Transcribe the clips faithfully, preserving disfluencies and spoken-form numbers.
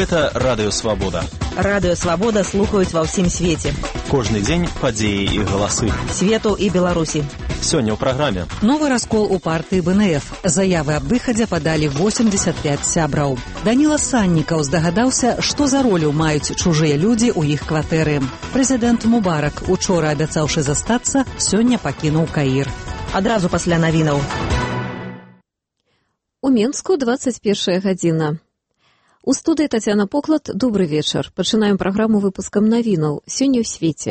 Гэта Радыё Свабода. Радыё Свабода слухаюць ва ўсім свеце. Кожны дзень падзеі і галасы. Свету і Беларусі. Сёння ў праграме. Новы раскол у партыі бэ эн эф. Заявы аб выхадзе падалі восемьдесят пять сябраў. Даніла Саннікаў здагадаўся, што за ролю маюць чужыя людзі ў іх кватэры. Прэзідэнт Мубарак, учора абяцаўшы застацца, сёння пакінуў Каір. Адразу пасля навінаў. У Менску двадцать першая гадзіна. У студыі Тацяна Поклад, добры вечар. Пачынаем праграму выпускам навінаў. Сёння ў свеце.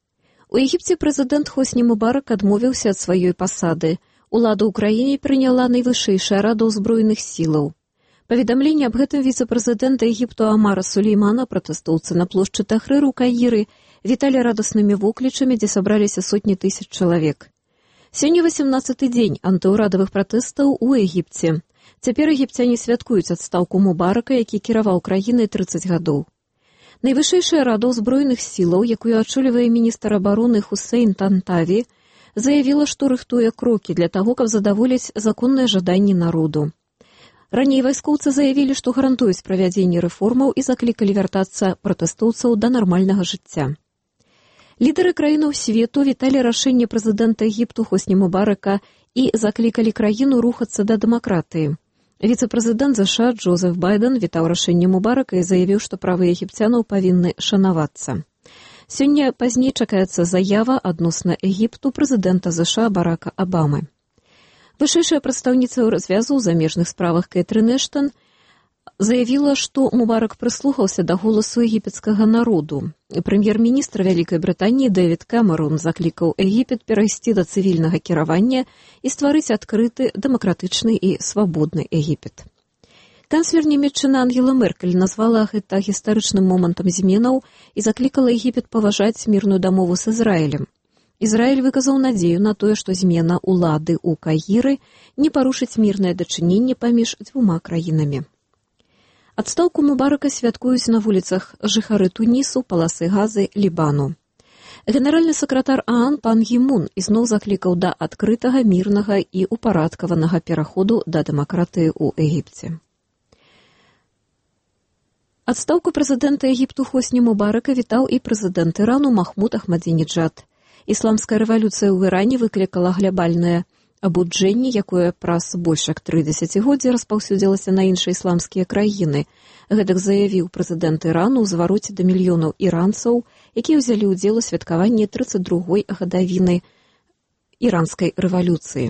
У Егіпце прэзідэнт Хосні Мубарак адмовіўся ад сваёй пасады. Улада ў краіне прыняла найвышэйшая рада ўзброеных сілаў. Паведамленне аб гэтым віцэ-прэзідэнта Егіпту Амара Сулеймана пратэстоўцы на плошчы Тахрыр у Каіры віталі радаснымі воклічамі, дзе сабраліся сотні тысяч чалавек. Сёння васемнаццаты дзень антыўрадавых пратэстаў у Егіпце. Цяпер егіпцяне святкуюць адстаўку Мубарака, які кіраваў краінай трыццаць гадоў. Найвышэйшая рада ўзброеных сілаў, якую ачолівае міністр абароны Хусейн Тантаві, заявіла, што рыхтуе крокі для таго, каб задаволіць законныя жаданні народу. Раней вайскоўцы заявілі, што гарантуюць правядзенне рэформаў і заклікалі вяртацца пратэстоўцаў да нармальнага жыцця. Лідары краінаў свету віталі рашэнне прэзідэнта Егіпту Хосні Мубарака і заклікалі краіну рухацца да дэмакратыі. Віцэ-прэзідэнт ЗША Джозеф Байден вітаў рашэнне Мубарака і заявіў, што правы егіпцянаў павінны шанавацца. Сёння пазней чакаецца заява адносна Егіпту прэзідэнта ЗША Барака Абамы. Вышэйшая прадстаўніца развязу ў замежных справах Кэтрын Эштон заявіла, што Мубарак прыслухаўся да голасу егіпецкага народу. Прэм'ер-міністр Вялікай Брытаніі Дэвід Кэмерон заклікаў Егіпет перайсці да цывільнага кіравання і стварыць адкрыты, дэмакратычны і свабодны Егіпет. Канцлер нямецчыны Ангела Меркель назвала гэта гістарычным момантам зменаў і заклікала Егіпет паважаць мірную дамову з Ізраілем. Ізраіль выказаў надзею на тое, што змена ўлады ў Каіры не парушыць мірнае дачыненне паміж дзвюма краінамі. Адстаўку Мубарака святкуюць на вуліцах жыхары Тунісу, паласы Газы, Лібану. Генеральны сакратар ААН пан Гі Мун ізноў заклікаў да адкрытага, мірнага і упарадкаванага пераходу да дэмакратыі ў Егіпце. Адстаўку прэзідэнта Егіпту Хосні Мубарака вітаў і прэзідэнт Ірану Махмуд Ахмадзінеджад. Ісламская рэвалюцыя ў Іране выклікала глябальнае абуджэнне, якое праз больш як тры дзесяцігоддзі распаўсюдзілася на іншыя ісламскія краіны. Гэтак заявіў прэзідэнт Ірану ў звароце да мільёнаў іранцаў, якія ўзялі ўдзел у святкаванні трыццаць другой гадавіны іранскай рэвалюцыі.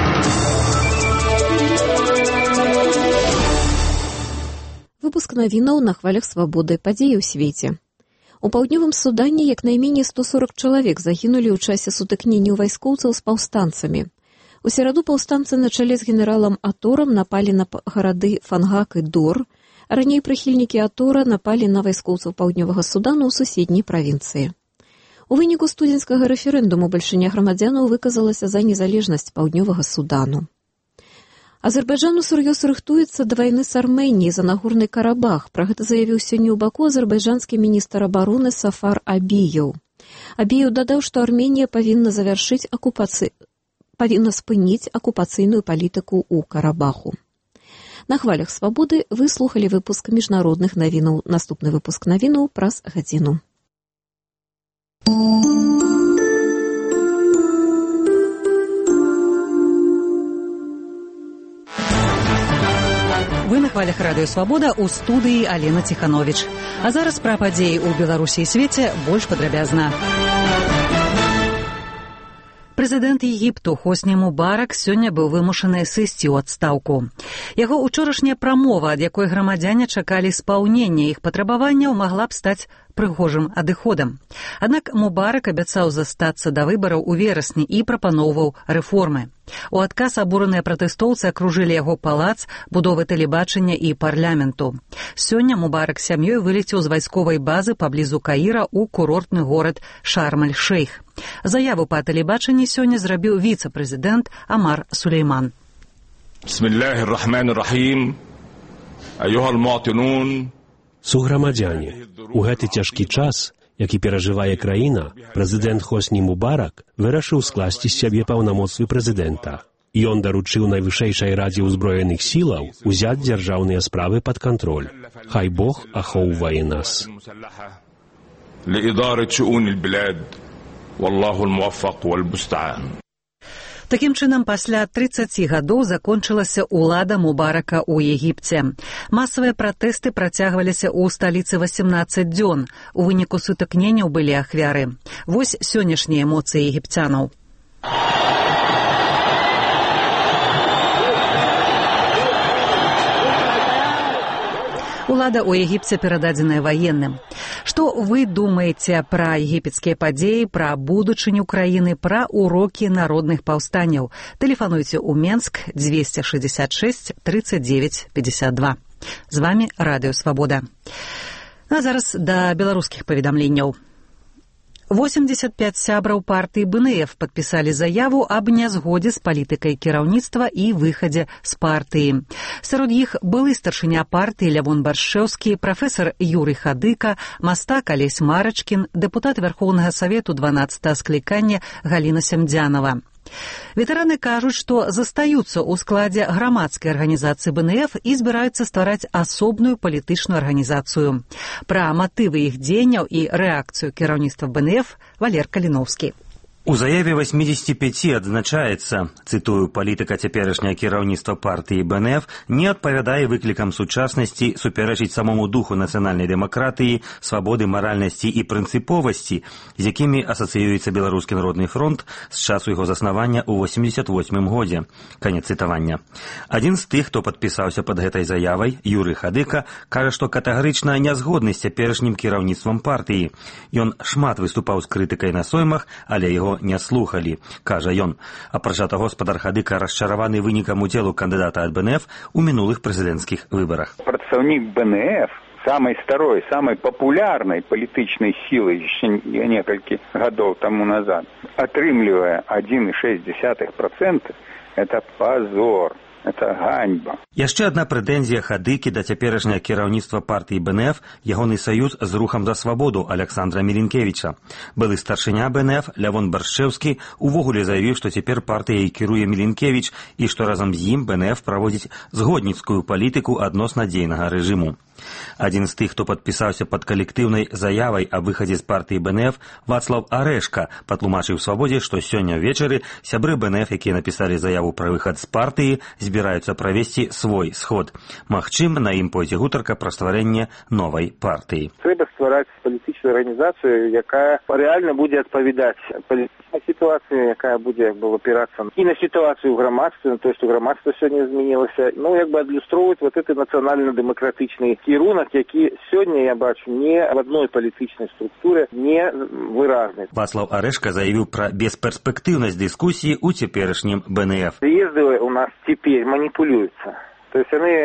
Выпуск навінаў на хвалях свабоды, падзеі ў свеце. У паўднёвым Судане як найменей сто сорок чалавек загінулі ў часе сутыкнення вайскоўцаў з паўстанцамі. У сераду паўстанцы на чале з генералам Аторам напалі на гарады Фангак і Дор, а раней прыхільнікі Атора напалі на вайскоўцаў паўднёвага Судану ў суседняй правінцыі. У выніку студзеньскага рэферэндуму бальшыня грамадзянаў выказалася за незалежнасць паўднёвага Судану. Азербайджан усур'ёз рыхтуецца да вайны з Арменіяй за Нагорны Карабах. Пра гэта заявіў сёння ў Баку азербайджанскі міністр абароны Сафар Абіеў. Абіеў дадаў, што Арменія павінна завяршыць акупацыю павінна спыніць акупацыйную палітыку ў Карабаху. На хвалях свабоды вы слухалі выпуск міжнародных навінаў. Наступны выпуск навінаў праз гадзіну. Вы на хвалях Радыё Свабода, у студыі Алена Ціхановіч. А зараз пра падзеі ў Беларусі і свеце больш падрабязна. Прэзідэнт Егіпту Хосні Мубарак сёння быў вымушаны сысці ў адстаўку. Яго учорашняя прамова, ад якой грамадзяне чакалі спаўнення іх патрабаванняў, магла б стаць прыгожым адыходам. Аднак Мубарак абяцаў застацца да выбараў у верасні і прапаноўваў рэформы. У адказ абураныя пратэстоўцы акружылі яго палац, будовы тэлебачання і парламенту. Сёння Мубарак з сям'ёй вылецеў з вайсковай базы паблізу Каіра ў курортны горад Шарм-эль-Шейх. Заяву па тэлебачанні сёння зрабіў віцэ-прэзідэнт Амар Сулейман. Бисмиллахир-рахманир-рахим. Аюхал-муатинун. Суграмадзяне, у гэты цяжкі час, які перажывае краіна, прэзідэнт Хосні Мубарак вырашыў скласці з сябе паўнамоцтвы прэзідэнта. Ён даручыў Найвышэйшай радзе ўзброеных сілаў узяць дзяржаўныя справы пад кантроль. Хай Бог ахоўвае нас. لإدارة شؤون البلاد والله الموفق والمستعان. Такім чынам, пасля трыццаці гадоў закончылася ўлада Мубарака ў Егіпце. Масавыя пратэсты працягваліся ў сталіцы васемнаццаць дзён. У выніку сутыкненняў былі ахвяры. Вось сённяшнія эмоцыі егіпцянаў. Улада ў Егіпце перададзеная ваенным. Што вы думаеце пра егіпецкія падзеі, пра будучыню краіны, пра урокі народных паўстанняў? Тэлефануйце ў Менск двести шестьдесят шесть тридцать девять пятьдесят два. З вами Радыё Свабода. А зараз да беларускіх паведамленняў. восемьдесят пять сябраў партыі бэ эн эф падпісалі заяву аб нязгодзе з палітыкай кіраўніцтва і выхадзе з партыі. Сярод іх былы старшыня партыі Лявон Баршчэўскі, прафесар Юрый Хадыка, мастак Алесь Марачкін, дэпутат Вярхоўнага Савету дванаццатага склікання Галіна Сямдзянава. Ветэраны кажуць, што застаюцца ў складзе грамадскай арганізацыі бэ эн эф і збіраюцца ствараць асобную палітычную арганізацыю. Пра матывы іх дзеянняў і рэакцыю кіраўніцтва бэ эн эф Валер Каліноўскі. У заяве восьмидесяти пяти адзначаецца, цытую, палітыка цяперашняе кіраўніцтва партыі бэ эн эф не адпавядае выклікам сучаснасці, супярэчыць самому духу нацыянальнай дэмакратыі, свабоды, маральнасці і прынцыповасці, з якімі асацыюецца Беларускі народны фронт з часу яго заснавання ў восемьдесят восьмым годзе. Канец цытавання. Адзін з тых, хто падпісаўся пад гэтай заявай, Юрый Хадыка, кажа, што катэгарычна не згодны з цяперашнім кіраўніцтвам партыі. Ён шмат выступаў з крытыкай на соймах, але яго не слухалі, кажа ён. Апрача таго, гаспадар Хадыка расчараваны вынікам удзелу кандыдата ад бэ эн эф у мінулых прэзідэнцкіх выбарах. Прадстаўнік бэ эн эф, самой старой, самой популярной палітычнай сілы яшчэ некалькі гадоў таму назад, атрымлівае один целых шесть десятых процента, это позор. Это ганьба. Яшчэ адна прэтэнзія Хадыкі да цяперашняга кіраўніцтва партыі бэ эн эф ягоны саюз з рухам за свабоду Александра Мілінкевіча. Былы старшыня бэ эн эф Лявон Баршчэўскі увогуле заявіў, што цяпер партыяй кіруе Мілінкевіч і што разам з ім бэ эн эф праводзіць згодніцкую палітыку адносна дзейнага рэжыму. Адзін з тых, хто падпісаўся пад калектыўнай заявай аб выхадзе з партыі бэ эн эф, Вацлаў Арэшка, патлумачыў Свабодзе, што сёння ўвечары сябры бэ эн эф, якія напісалі заяву пра выхад з партыі, збіраюцца правесці свой сход. Магчыма, на ім пойдзе гутарка пра стварэнне новай партыі. Трэба ствараць палітычную арганізацыю, якая рэальна будзе адпавядаць палітычнай сітуацыі, якая будзе як бы опірацца і на сітуацыю ў грамадстве, то есть у грамадства сёння змянілася, ну як бы адлюстроўваць вот гэты нацыянальна-дэмакратычны кірунак, які сёння я бачу не в адной палітычнай структуры не выразны. Вацлаў Арэшка заявіў пра бесперспектыўнасць дыскусіі ў цяперашнім бэ эн эф. З'езды у нас теперь манипулируются. То есть они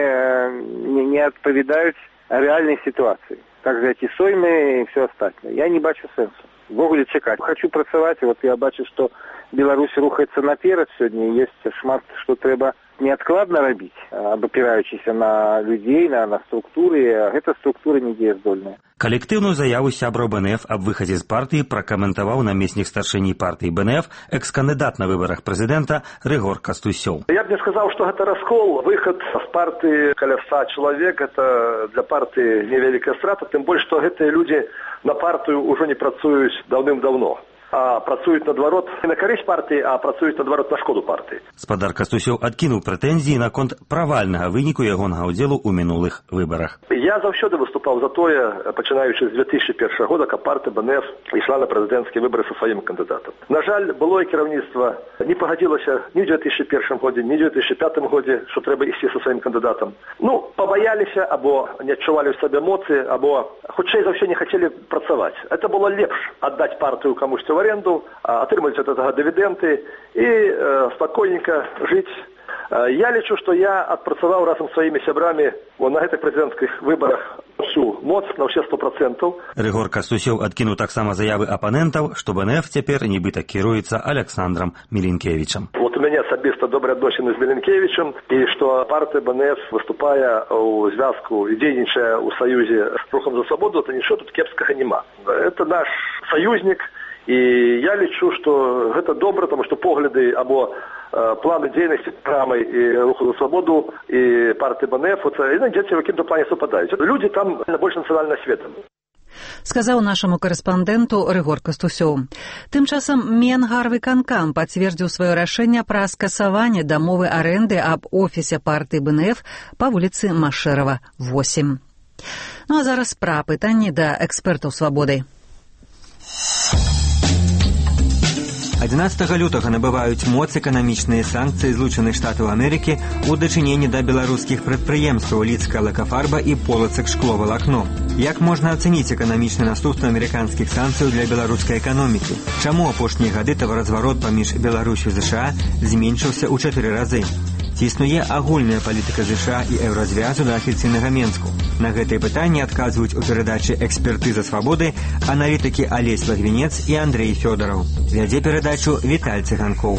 не, не отповедают реальной ситуации. Так же, эти соймы и все остальное. Я не бачу сенсу. В Гоголе чекать. Хочу працаваць, вот я бачу, что Беларусь рухаецца наперад сегодня. Есть шмат, что треба неадкладна рабіць, абапіраючыся на людзей, на, на структуры, а гэта структуры недзеяздольныя. Калектыўную заяву сябраў бэ эн эф аб выхадзе з партыі пракаментаваў намеснік старшыні партыі бэ эн эф, экс-кандыдат на выбарах прэзідэнта Рыгор Кастусёў. Я б не сказаў, што гэта раскол. Выхад з партыі каля ста чалавек, это для партыі невялікая страта, тым больш, што гэтыя людзі на партыю ўжо не працуюць даўным-даўно. А працуюць наадварот не на карысць партыі, а працуюць наадварот на шкоду партыі. Гаспадар Кастусёў адкінуў прэтэнзіі наконт правальнага выніку ягонага ўдзелу ў мінулых выбарах. Я заўсёды выступаў за тое, пачынаючы з две тысячи першага года, каб партыя бэ эн эф ішла на прэзідэнцкія выбары са сваім кандыдатам. На жаль, былое кіраўніцтва не пагадзілася ні ў две тысячи першым годзе, ні ў две тысячи пятым годзе, што трэба ісці са сваім кандыдатам. Ну, пабаяліся, або не адчувалі ў сабе эмоцыі, або хутчэй за ўсё не хацелі працаваць. Это было лепш аддаць партыю камусьці в аренду, атрымаць ад гэтага дывідэнды і э, спакойненька жыць. Э, я лічу, што я адпрацаваў разам з сваімі сябрамі на гэтых прэзідэнцкіх выбарах всю моц на ўсе сто процентаў. Рыгор Кастусёў адкінуў таксама заявы апанентаў, што бэ эн эф цяпер нібыта кіруецца Александром Мілінкевічам. Вот у мяне асабіста добрыя адносіны з Мілінкевічам, і што партыя бэ эн эф выступае ў звязку і дзейнічае ў саюзе з рухам за свабоду, то нічого тут кепскага няма. Это наш саюзнік. І я лічу, што гэта добра, таму што погляды або э, планы деятельности программы и Руху за свободу, и партии БНФ, вот, иноді в каком-то плане совпадають. Люди там больше национально осведомлены. Сказаў нашаму корэспандэнту Рыгор Кастусёў. Тым часам Менгарвыканкам пацвердзіў сваё рашэнне пра скасаванне дамовы арэнды аб офісе партыі БНФ па вуліцы Машэрава, восемь. Ну а зараз пра пытанні да экспертаў свабоды. адзінаццатага лютага набываюць моц эканамічныя санкцыі Злучаных Штатаў Амерыкі ў дачыненні да беларускіх прадпрыемстваў Лідская лакафарба і полацак шкловалакно. Як можна ацаніць эканамічны наступствы амерыканскіх санкцыяў для беларускай эканомікі? Чаму апошнія гады таваразварот паміж Беларусю і ЗША зменшыўся ў чатыры разы? Ці існуе агульная палітыка ЗША і еўразвязу да афіцыйнага Менску? На гэтыя пытанні адказваюць у перадачы «Экспертыза свабоды» аналітыкі Алесь Лагвінец і Андрей Фёдораў. Вядзе перадачу Віталь Цыганкоў.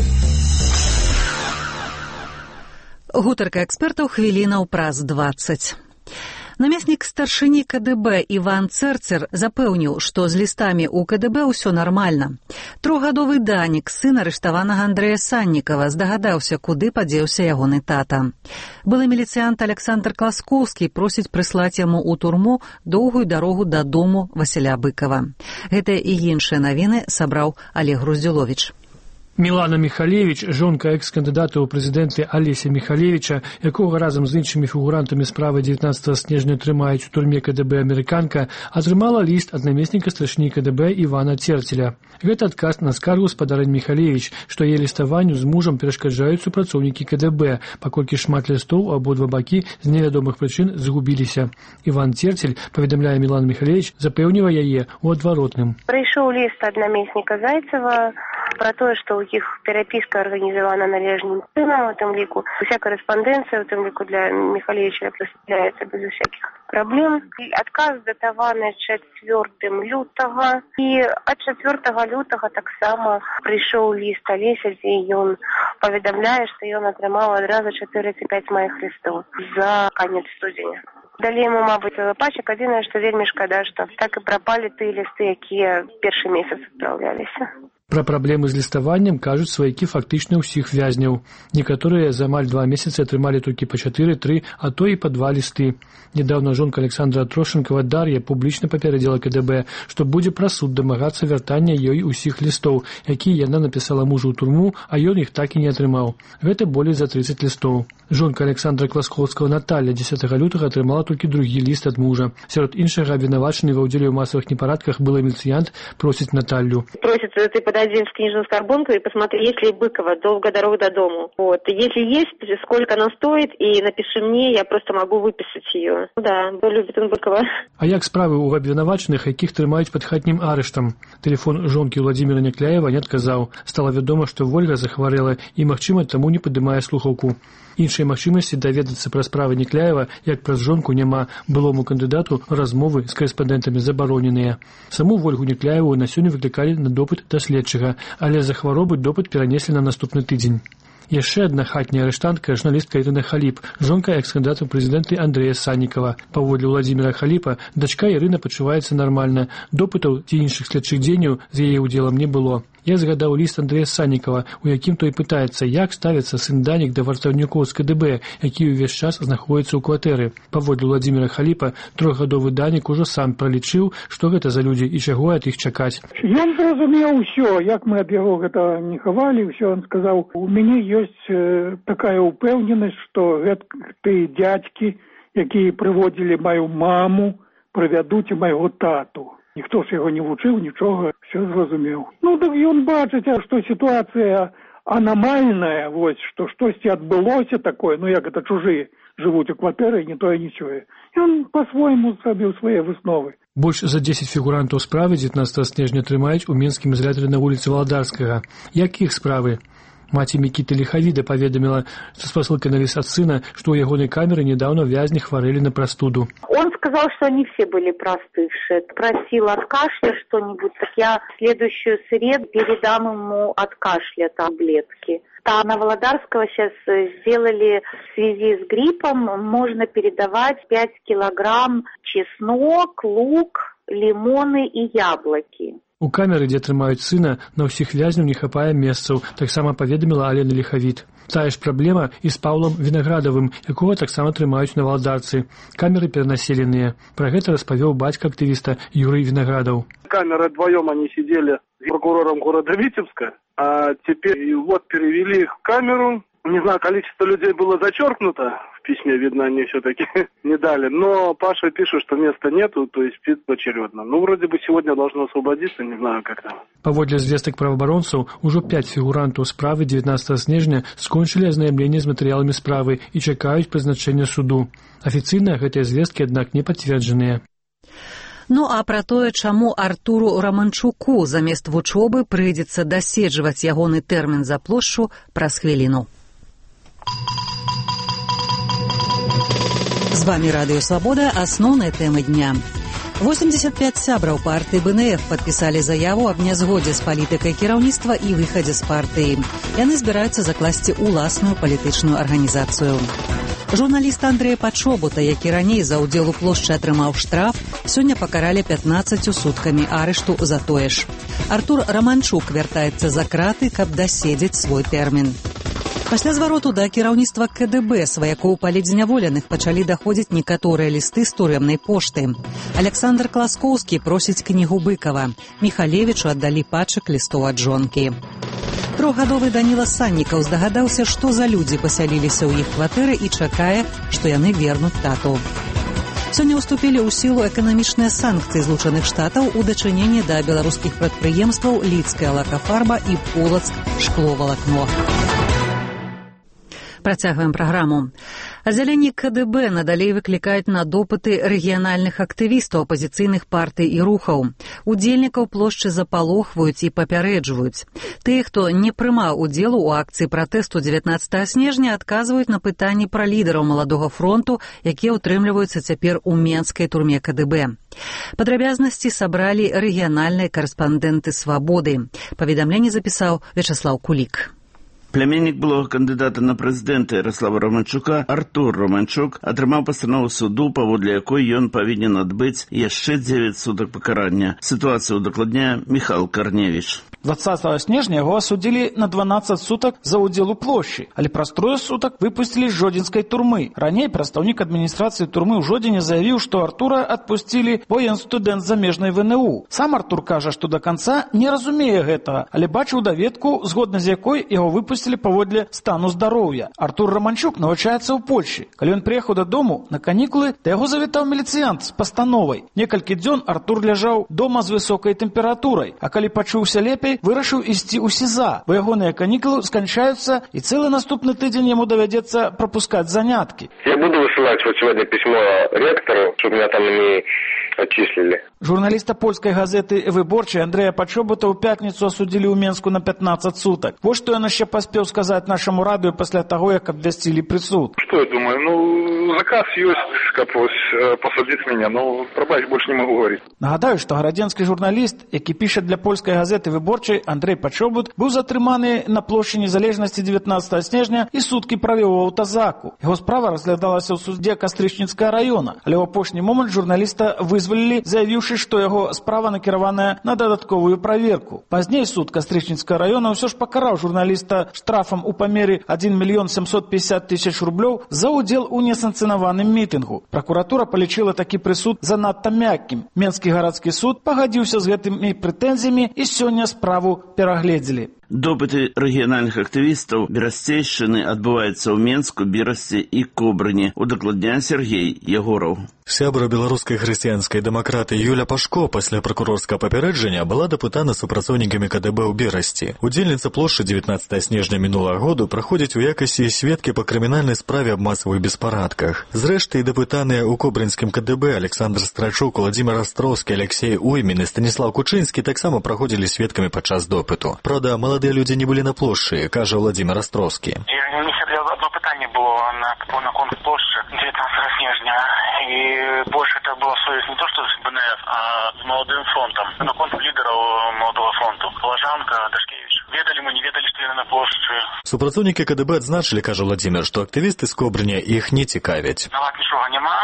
Гутарка экспертаў хвілінаў праз дваццаць. Намеснік старшыні КДБ Іван Церцер запэўніў, што з лістамі ў КДБ ўсё нармальна. Трохгадовы Данік, сын арыштаванага Андрэя Саннікава, здагадаўся, куды падзеўся ягоны тата. Былы міліцыянт Александр Класкоўскі просіць прыслаць яму ў турму доўгую дарогу дадому Васіля Быкава. Гэтыя і іншыя навіны сабраў Олег Груздзюловіч. Мілана Міхалевіч, жонка экс-кандыдата ў прэзідэнты Алеся Міхалевіча, якога разам з іншымі фігурантамі справы дзевятнаццатага снежня трымаюць у турме КДБ амерыканка, атрымала ліст ад намесніка старшыні КДБ Івана Церцеля. Гэта адказ на скаргу спадарань Міхалевіч, што яе ліставанню з мужам перашкаджаюць супрацоўнікі КДБ, паколькі шмат лістоў у абодва бакі з невядомых прычын згубіліся. Іван Церцель, паведамляе Мілана Міхалевіч, запэўніва яе ў адваротным. Прыйшоў ліст ад намесніка Зайцева про тое, што ў іх перапіска арганізавана належным чынам, у тым ліку уся карэспандэнцыя, у тым ліку для Міхалевіча прысвятляецца без усякіх праблем. Адказ датаваны чацвёртым лютага, і ад чацвёртага лютага таксама прыйшоў ліст Алеся, дзе ён паведамляе, што ён атрымаў адразу чатыры ці пяць маіх лістоў за канец студзеня. Далей ему, мабыць, пачак. Адзінае, што вельмі шкада, што так і прапалі тыя лісты, якія першы месяц адпраўляліся. Пра праблемы з ліставаннем кажуць сваякі фактычна ўсіх вязняў. Некаторыя за амаль два месяцы атрымалі толькі па чатыры, тры, а то і па два лісты. Нядаўна жонка Александра Трошенкова Дар'я публічна папярэдзіла КДБ, што будзе праз суд дамагацца вяртання ёй усіх лістоў, якія яна напісала мужу ў турму, а ён іх так і не атрымаў. Гэта болей за трыццаць лістоў. Жонка Александра Класкоўскага Наталья дзесятага лютага атрымала толькі другі ліст ад мужа. Сярод іншага абвінавачаны ва ўдзеле ў масавых непарадках былы міліцыянт просіць Наталью. Просит, ты подойди в книжную скорбонку и посмотри, есть ли Быкова долгая дорога до дому. Вот. Если есть, сколько она стоит, и напиши мне, я просто могу выписать ее. Да, любит он Быкова. А як справы у абвінавачаных, якіх трымаюць пад хатнім арыштам? Тэлефон жонкі Владзіміра Някляева не адказаў. Стала вядома, што Вольга захварэла і, магчыма, таму не падымае слухаўку. Іншай магчымасці даведацца пра справы Някляева, як праз жонку няма былому кандыдату, размовы з карэспандэнтамі забароненыя. Саму Вольгу Някляеву на сёння выклікалі на допыт да следчага, але за хваробы допыт перанеслі на наступны тыдзень. Яшчэ адна хатняя арыштантка, журналістка Ірына Халіп, жонка экс-кандыдата ў прэзідэнты Андрэя Саннікава. Паводле Владзіміра Халіпа, дачка Ірына пачуваецца нармальна. Допытаў ці іншых следчых дзеянняў з яе ўдзелам не было. Я згадаў ліст Андрэя Саннікава, у якім той пытаецца, як ставіцца сын Данік да вартаўнікоў з КДБ, які ўвесь час знаходзяцца ў кватэры. Паводле Владзіміра Халіпа, трохгадовы Данік ужо сам пралічыў, што гэта за людзі і чаго ад іх чакаць. Ён зразумеў усё, як мы ад яго гэта не хавалі, ўсё он сказаў, у мяне ёсць э, такая ўпэўненасць, што гэтыя дзядзькі, якія прыводзілі маю маму, правядуць і майго тату. Ніхто ж яго не вучыў, нічога, все зразумеў. Ну, так ён бачыць, што сітуацыя анамальная, вось, што штосьці адбылося такое, ну, як это чужыя жывуць у кватэры, не тое, нічое. Ён па-свойму зрабіў свае высновы. Больш за дзесяць фігурантаў справы дзевятнаццатага снежня трымаюць у мінскім ізалятары на вуліцы Валадарскага. Як іх справы? Маці Мікіты Лихавіда паведаміла со спасылкай на ліст ад сына, што ў ягонай камеры недавно вязні хварэлі на простуду. Он сказал, что они все были простывшие. Просил от кашля что-нибудь, так я в следующую среду передам ему от кашля таблетки. Там на Володарского сейчас сделали в связи с гриппом, можно передавать пять килограмм чеснок, лук, лимоны и яблоки. У камеры, дзе трымаюць сына, на ўсіх вязняў не хапае месцаў, таксама паведаміла Алена Лихавіт. Тая ж праблема і з Паўлам Вінаградавым, якога таксама трымаюць на валдарцы. Камеры перанаселеныя. Пра гэта распавёў бацька актывіста Юрый Виноградов. Камеры вдвоем они сидели с прокурором города Витебска, а теперь вот перевели их в камеру. Не знаю, количество людей было зачеркнуто. В письме, видно, они все-таки не дали. Но Паша пишет, что места нету, то есть спит поочередно. Ну, вроде бы сегодня должно освободиться, не знаю, как там. Паводле звестак праваабаронцаў, ужо пяць фігурантаў справы дзевятнаццатага снежня скончылі азнаямленне з матэрыяламі справы і чакаюць прызначэння суду. Афіцыйна гэтыя звесткі, аднак, не пацверджаныя. Ну а пра тое, чаму Артуру Романчуку замест вучобы прыйдзецца даседжваць ягоны тэрмін за плошчу, праз хвіліну. З вами Радыё Свабода, асноўныя тэмы дня. восемьдесят пять сябраў партыі БНФ падпісалі заяву аб нязгодзе з палітыкай кіраўніцтва і выхадзе з партыі. Яны збіраюцца закласці ўласную палітычную арганізацыю. Журналіст Андрэя Пачобута, які раней за ўдзел у плошчы атрымаў штраф, сёння пакаралі пятнаццаццю суткамі арышту за тое ж. Артур Романчук вяртаецца за краты, каб даседзець свой тэрмін. Пасля звароту да кіраўніцтва КДБ сваякоў палітзняволеных пачалі даходзіць некаторыя лісты з турэмнай пошты. Александр Класкоўскі просіць кнігу Быкова. Міхалевічу аддалі пачак лістоў ад жонкі. Трохгадовы Даніла Саннікаў здагадаўся, што за людзі пасяліліся ў іх кватэры і чакае, што яны вернуць тату. Сёння ўступілі ў сілу эканамічныя санкцыі Злучаных Штатаў у дачыненні да беларускіх прадпрыемстваў Лідская лакафарба і Полацк шкловалакно. Працягваем праграму. Аддзяленні КДБ надалей выклікаюць на допыты рэгіянальных актывістаў апазіцыйных партый і рухаў. Удзельнікаў плошчы запалохваюць і папярэджваюць. Тыя, хто не прымаў удзелу ў акцыі пратэсту дзевятнаццатага снежня, адказваюць на пытанні пра лідараў маладога фронту, якія ўтрымліваюцца цяпер у менскай турме КДБ. Падрабязнасці сабралі рэгіянальныя карэспандэнты «Свабоды». Паведамленне запісаў Вячаслаў Кулік. Племяннік былога кандыдата на прэзідэнта Ярослава Романчука Артур Романчук атрымаў пастанову суду, паводле якой ён павінен адбыць яшчэ дзевяць сутак пакарання. Сітуацыю удакладняе Міхал Карневіч. двадцатого снежня яго асудзілі на дванаццаць сутак за ўдзел у плошчы, але праз трое сутак выпусцілі з жодзінскай турмы. Раней прадстаўнік адміністрацыі турмы ў Жодзіне заявіў, што Артура адпусцілі, бо ён студэнт замежнай ВНУ. Сам Артур кажа, што да канца не разумее гэтага, але бачыў даведку, згодна з якой яго выпусцілі паводле стану здароўя. Артур Романчук навучаецца ў Польшчы. Калі ён прыехаў дадому на канікулы, да яго завітаў міліцыянт з пастановай. Некалькі дзён Артур ляжаў дома з высокай тэмпературай, а калі пачуўся лепей, вырашыў ісці ў СІЗА, бо ягоныя канікулы сканчаюцца, і цэлы наступны тыдзень яму давядзецца прапускаць заняткі. Я буду высылать вот сегодня письмо ректору, чтобы меня там не отчислили. Журналіста польскай газеты «Выборчай» Андрэя Пачобута ў пятніцу асудзілі ў Менску на пятнадцать сутак. Вось што ён яшчэ паспеў сказаць нашаму радыё пасля таго, як абвясцілі прысуд. Что я думаю? Ну, заказ есть, как посадить меня, но пробачь больше не могу говорить. Нагадаю, што гарадзенскі журналіст, які піша для польскай газеты «Выборчай», Андрэй Пачобут, быў затрыманы на плошчы Незалежнасці дзевятнаццатага снежня і суткі правёў у аўтазаку. Яго справа разглядалася ў судзе Кастрычніцкага раёна, але ў апошні момант журналіста вызвалілі, заявіўшы, што яго справа накіраваная на дадатковую праверку. Пазней суд Кастрычніцкага раёна ўсё ж пакараў журналіста штрафам у памеры адзін мільён сямсот пятьдесят тысяч рублёў за ўдзел у несанкцынаваным мітынгу. Пракуратура палічыла такі прысуд занадта мяккім. Менскі гарадскі суд пагадзіўся з гэтымі прэтэнзіямі і сёння справу перагледзелі. Допыты рэгіянальных актывістаў Берасцейшчыны адбываюцца ў Менску, Берасці і Кобрыні. Удакладняе Сергей Ягораў. Сябра беларускай хрысціянскай дэмакраты Юля Пашко пасля пракурорскага папярэджання была дапытана супрацоўнікамі КДБ ў Берасці. Удзельніца плошчы дзевятнаццатага снежня мінулага году праходзіць у якасці сведкі па крымінальнай справе аб масавых беспарадках. Зрэшты, дапытаныя ў кобрынскім КДБ Александр Страчук, Владзімир Астроўскі, Алексей Уймін і Станіслав Кучынскі таксама праходзілі сведкамі падчас допыту. Праўда, маладыя людзі не былі на плошчы, кажа Владзімир Астроўскі. У них одно пытание было на, на конкурс площади девятнадцатого снежня, и больше это было связано не то что с БНФ, а с молодым фронтом, на конкурс лидеров молодого фронта, Лажанка, Дашкевич. Ведали мы, не ведали, что я на площади. Супрацоўнікі КДБ адзначылі, кажа Владзімир, што актывісты з Кобрыня іх не цікавяць. Нават нічога няма, але ж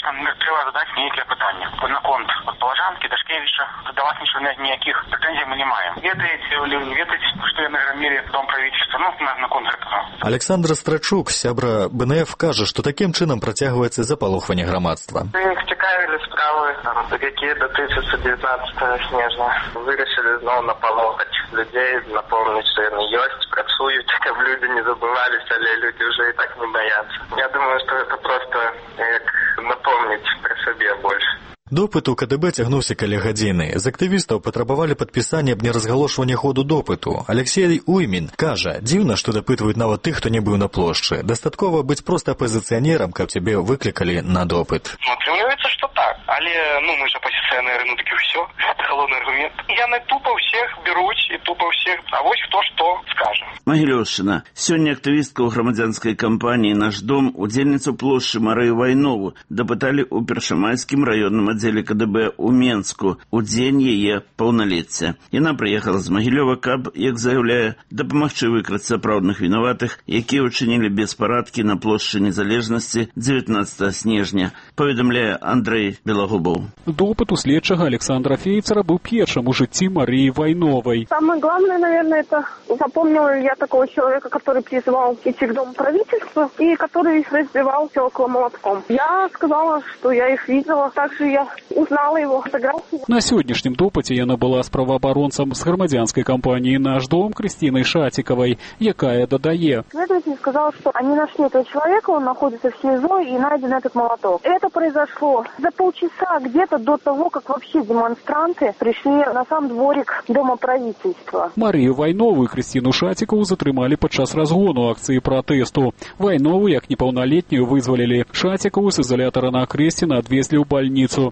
треба задати ніякі питання. Наконт Полажанки, Дашкевича, до вас нічого ніяких претензій ми не маємо. Ведаєте или не ведаєте, що я нагромили дом правительства, ну, на, наконт этого. Александр Страчук, сябра БНФ, кажа, што такім чынам працягваецца запалохванне грамадства. Мы іх цікавілі справы, які датычацца дзевятнадцатага снежня. Вырашылі зноў напалохаць людзей, напомніць, што яны ёсць, працуюць, каб людзі не забываліся, але людзі ўжо і так не баяцца. Я думаю, што гэта проста як напомніць пра сабе больш. Допыт у КДБ цягнуўся каля гадзіны. З актывістаў патрабавалі падпісання аб неразгалошванні ходу допыту. Алексей Уймін кажа, дзіўна, што дапытваюць нават тых, хто не быў на плошчы. Дастаткова быць проста апазіцыянерам, каб цябе выклікалі на допыт. Атрымліваецца, што так. Але, ну, мы ж апозіцыянеры, ну такі ўсё. Гэта галоўны аргумент. Яны тупа ўсіх беруць і тупа ўсіх, а вось хто што скажа. Магілёўшчына. Сёння актывістка ў грамадзянскай кампаніі «Наш дом» удзельніцу плошчы Марыю Вайнову дапыталі ў Першамайскім раённым аддзеле КДБ ў Менску у дзень яе паўналецця. Яна прыехала з Магілёва, каб, як заяўляе, дапамагчы выкрыць сапраўдных вінаватых, якія ўчынілі беспарадкі на плошчы Незалежнасці дзевятнадцатага снежня, паведамляе Андрэй Белагубоў. Допыт у следчага Александра Фейцера был первым у житті Марии Войновой. Самое главное, наверное, это запомнила я такого человека, который призывал идти к дому правительства и который разбивал стекла молотком. Я сказала, что я их видела, также я узнала его фотографию. На сегодняшнем допыте яна была с правоабаронцам с громадянской компании «Наш дом» Кристиной Шатиковой, якая додае. Следователь сказал, что они нашли этого человека, он находится в СИЗО и найден этот молоток. Это произошло за полчаса где-то до того, как вообще демонстранты пришли на сам дворик дома правительства. Марию Войнову и Кристину Шатикову затрымали падчас разгону акции протесту. Войнову, як непаўналетнюю, вызвалілі. Шатикову с изолятора на Кресціна адвезлі ў бальніцу.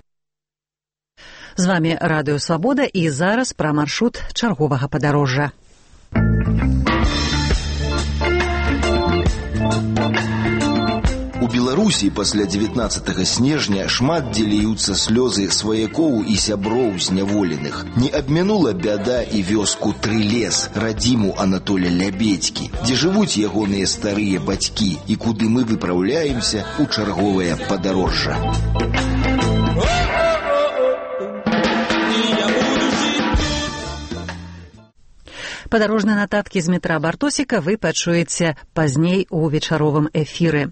З вами Радыё Свабода і зараз пра маршрут чарговага падарожжа. У Беларусі пасля дзевятнаццатага снежня шмат дзе ліюцца слёзы сваякоў і сяброў зняволеных. Не абмінула бяда і вёску Трылес, радзіму Анатоля Лябедзькі, дзе жывуць ягоныя старыя бацькі і куды мы выпраўляемся ў чарговае падарожжа. Падарожныя нататкі з метра Бартосіка вы пачуеце пазней у вечаровым эфіры.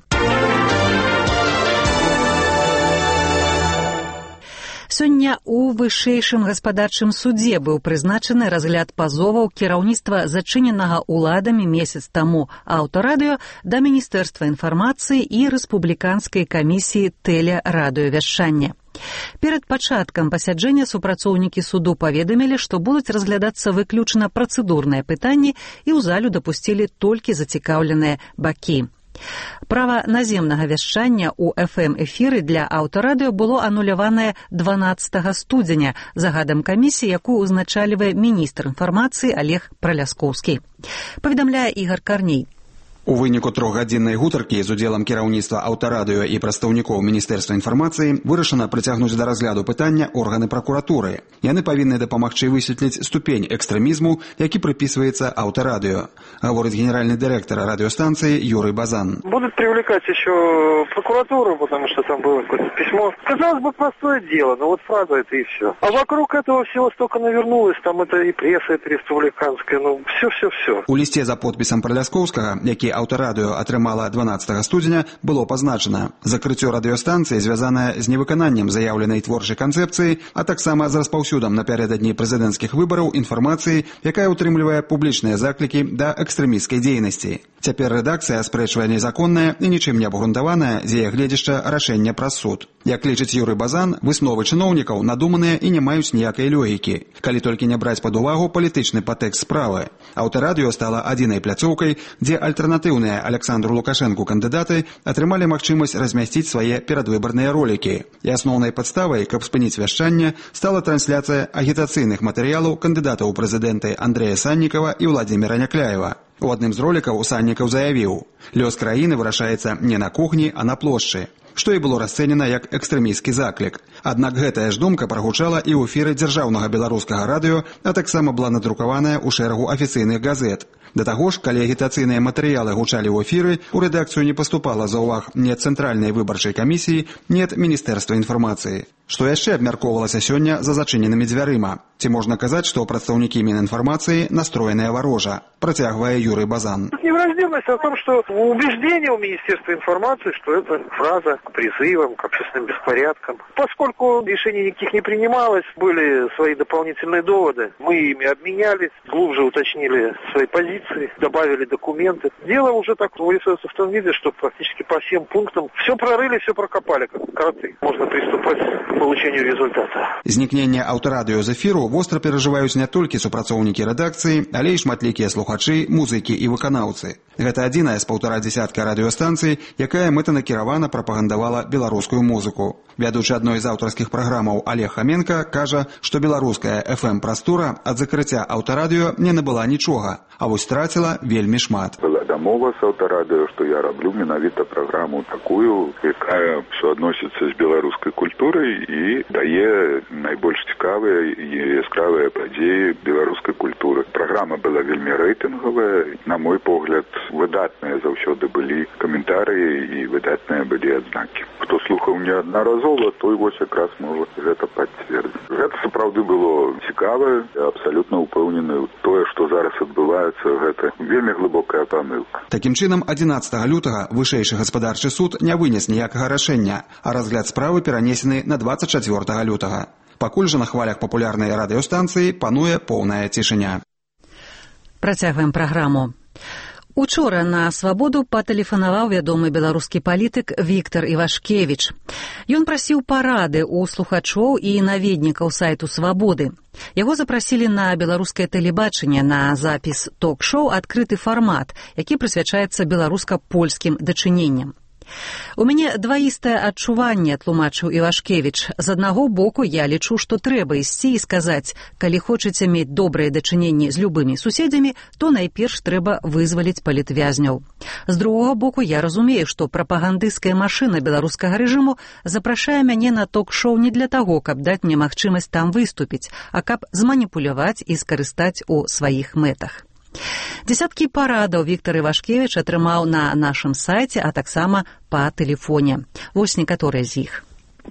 Сёння ў вышэйшым гаспадарчым судзе быў прызначаны разгляд пазоваў кіраўніцтва зачыненага ўладамі месяц таму аўтарадыё да Міністэрства інфармацыі і рэспубліканскай камісіі тэлерадыёвяшчання. Перад пачаткам пасяджэння супрацоўнікі суду паведамілі, што будуць разглядацца выключна працэдурныя пытанні і ў залю дапусцілі толькі зацікаўленыя бакі. Права наземнага вяшчання ў эф эм-эфіры для аўтарадыё было ануляванае дванаццатага студзеня загадам камісіі, якую ўзначальвае міністр інфармацыі Олег Праляскоўскі. Паведамляе Ігар Карней. У выніку трохгадзіннай гутаркі з удзелам кіраўніцтва аўтарадыё і прадстаўнікоў Міністэрства інфармацыі вырашана прыцягнуць да разгляду пытання органы пракуратуры. Яны павінны дапамагчы высветліць ступень экстрэмізму, які прыпісваецца аўтарадыё, гаворыць генеральны дырэктар радыёстанцыі Юрий Базан. Будут привлекать еще прокуратуру, потому что там было какое-то письмо. Казалось бы, простое дело, но вот фраза это и все. А вокруг этого всего столько навернулось, там это и пресса, это республиканская, ну все-все-все. У лісце за подпісам Праляскоўскага, які аўтарадыё атрымала дванаццатага студзеня, было пазначана: закрыццё радыёстанцыі звязанае з невыкананнем заяўленай творчай канцэпцыі, а таксама з распаўсюдам напярэдадні прэзідэнцкіх выбараў інфармацыі, якая ўтрымлівае публічныя заклікі да экстрэмісцкай дзейнасці. Цяпер рэдакцыя аспрэчвае незаконнае і нічым не абгрунтаванае з яе гледзяшча рашэння праз суд. Як лічыць Юрий Базан, высновы чыноўнікаў надуманыя і не маюць ніякай логікі, калі толькі не браць пад увагу палітычны падтэкст справы. Аўтарадыё стала адзінай пляцоўкай, дзе альтэрнатыўныя Александру Лукашэнку кандыдаты атрымалі магчымасць размясціць свае перадвыбарныя ролікі. І асноўнай падставай, каб спыніць вяшчанне, стала трансляцыя агітацыйных матэрыялаў кандыдатаў у прэзідэнты Андрэя Саннікава і Владзіміра Някляева. У адным з ролікаў Саннікаў заявіў: лёс краіны вырашаецца не на кухні, а на плошчы, што і было расцэнена як экстрэмісцкі заклік. Аднак гэтая ж думка прагучала і ў эфіры дзяржаўнага беларускага радыё, а таксама была надрукаваная ў шэрагу афіцыйных газет. Да таго ж, калі агітацыйныя матэрыялы гучалі ў эфіры, у рэдакцыю не паступала заўваг ні ад Цэнтральнай выбарчай камісіі, ні ад Міністэрства інфармацыі. Што яшчэ абмяркоўвалася сёння за зачыненымі дзвярыма? Ці можна казаць, што прадстаўнікі Мінінфармацыі настроеныя варожа? Працягвае Юрый Базан. Невраждебность о том, что убеждение у Министерства информации, что это фраза к призывам, к общественным беспорядкам. Поскольку решений никаких не принималось, были свои дополнительные доводы, мы ими обменялись, глубже уточнили свои позиции, добавили документы. Дело уже так вырисовывается в том виде, что практически по всем пунктам все прорыли, все прокопали, как кроты. Можно приступать к получению результата. Знікненне аўтарадыё з эфіру востра перажываюць не толькі супрацоўнікі рэдакцыі, але і шматлікія слухачы, музыкі і выканаўцы. Гэта адзіная з паўтара дзясятка радыёстанцый, якая мэтанакіравана прапагандавала беларускую музыку. Вядучы адной з аўтарскіх праграмаў Олег Хаменка кажа, што беларуская эф эм-прастора ад закрыцця аўтарадыё не набыла нічога, а вось страціла вельмі шмат. Была дамова з аўтарадыё, што я раблю менавіта праграму такую, якая суадносіцца з беларускай культурай і дае найбольш цікавыя і яскравыя падзеі беларускай культуры. Праграма была вельмі рэйтынгавая. На мой погляд, выдатныя заўсёды былі каментарыі і выдатныя былі адзнакі. Хто слухаў неаднаразова, той вось якраз можа гэта пацвердзіць. Гэта сапраўды было цікава, я абсалютна ўпэўнены. Тое, што зараз адбываецца, гэта вельмі глыбокая памылка. Такім чынам, адзінаццатага лютага вышэйшы гаспадарчы суд не вынес ніякага рашэння, а разгляд справы перанесены на дваццаць чацвёртага лютага. Пакуль жа на хвалях папулярнай радыёстанцыі пануе поўная цішыня. Працягваем праграму. Учора на свабоду патэлефанаваў вядомы беларускі палітык Віктар Івашкевіч. Ён прасіў парады ў слухачоў і наведнікаў сайту «Свабоды». Яго запрасілі на беларускае тэлебачанне на запіс ток-шоу «Адкрыты фармат», які прысвячаецца беларуска-польскім дачыненням. У мяне дваістае адчуванне, тлумачыў Івашкевіч. З аднаго боку, я лічу, што трэба ісці і сказаць, калі хочаце мець добрыя дачыненні з любымі суседзямі, то найперш трэба вызваліць палітвязняў. З другога боку, я разумею, што прапагандысцкая машына беларускага рэжыму запрашае мяне на ток-шоу не для таго, каб даць мне магчымасць там выступіць, а каб зманіпуляваць і скарыстаць у сваіх мэтах. Дзясяткі парадаў Віктар Івашкевіч атрымаў на нашым сайце, а таксама па тэлефоне. Вось некаторыя з іх.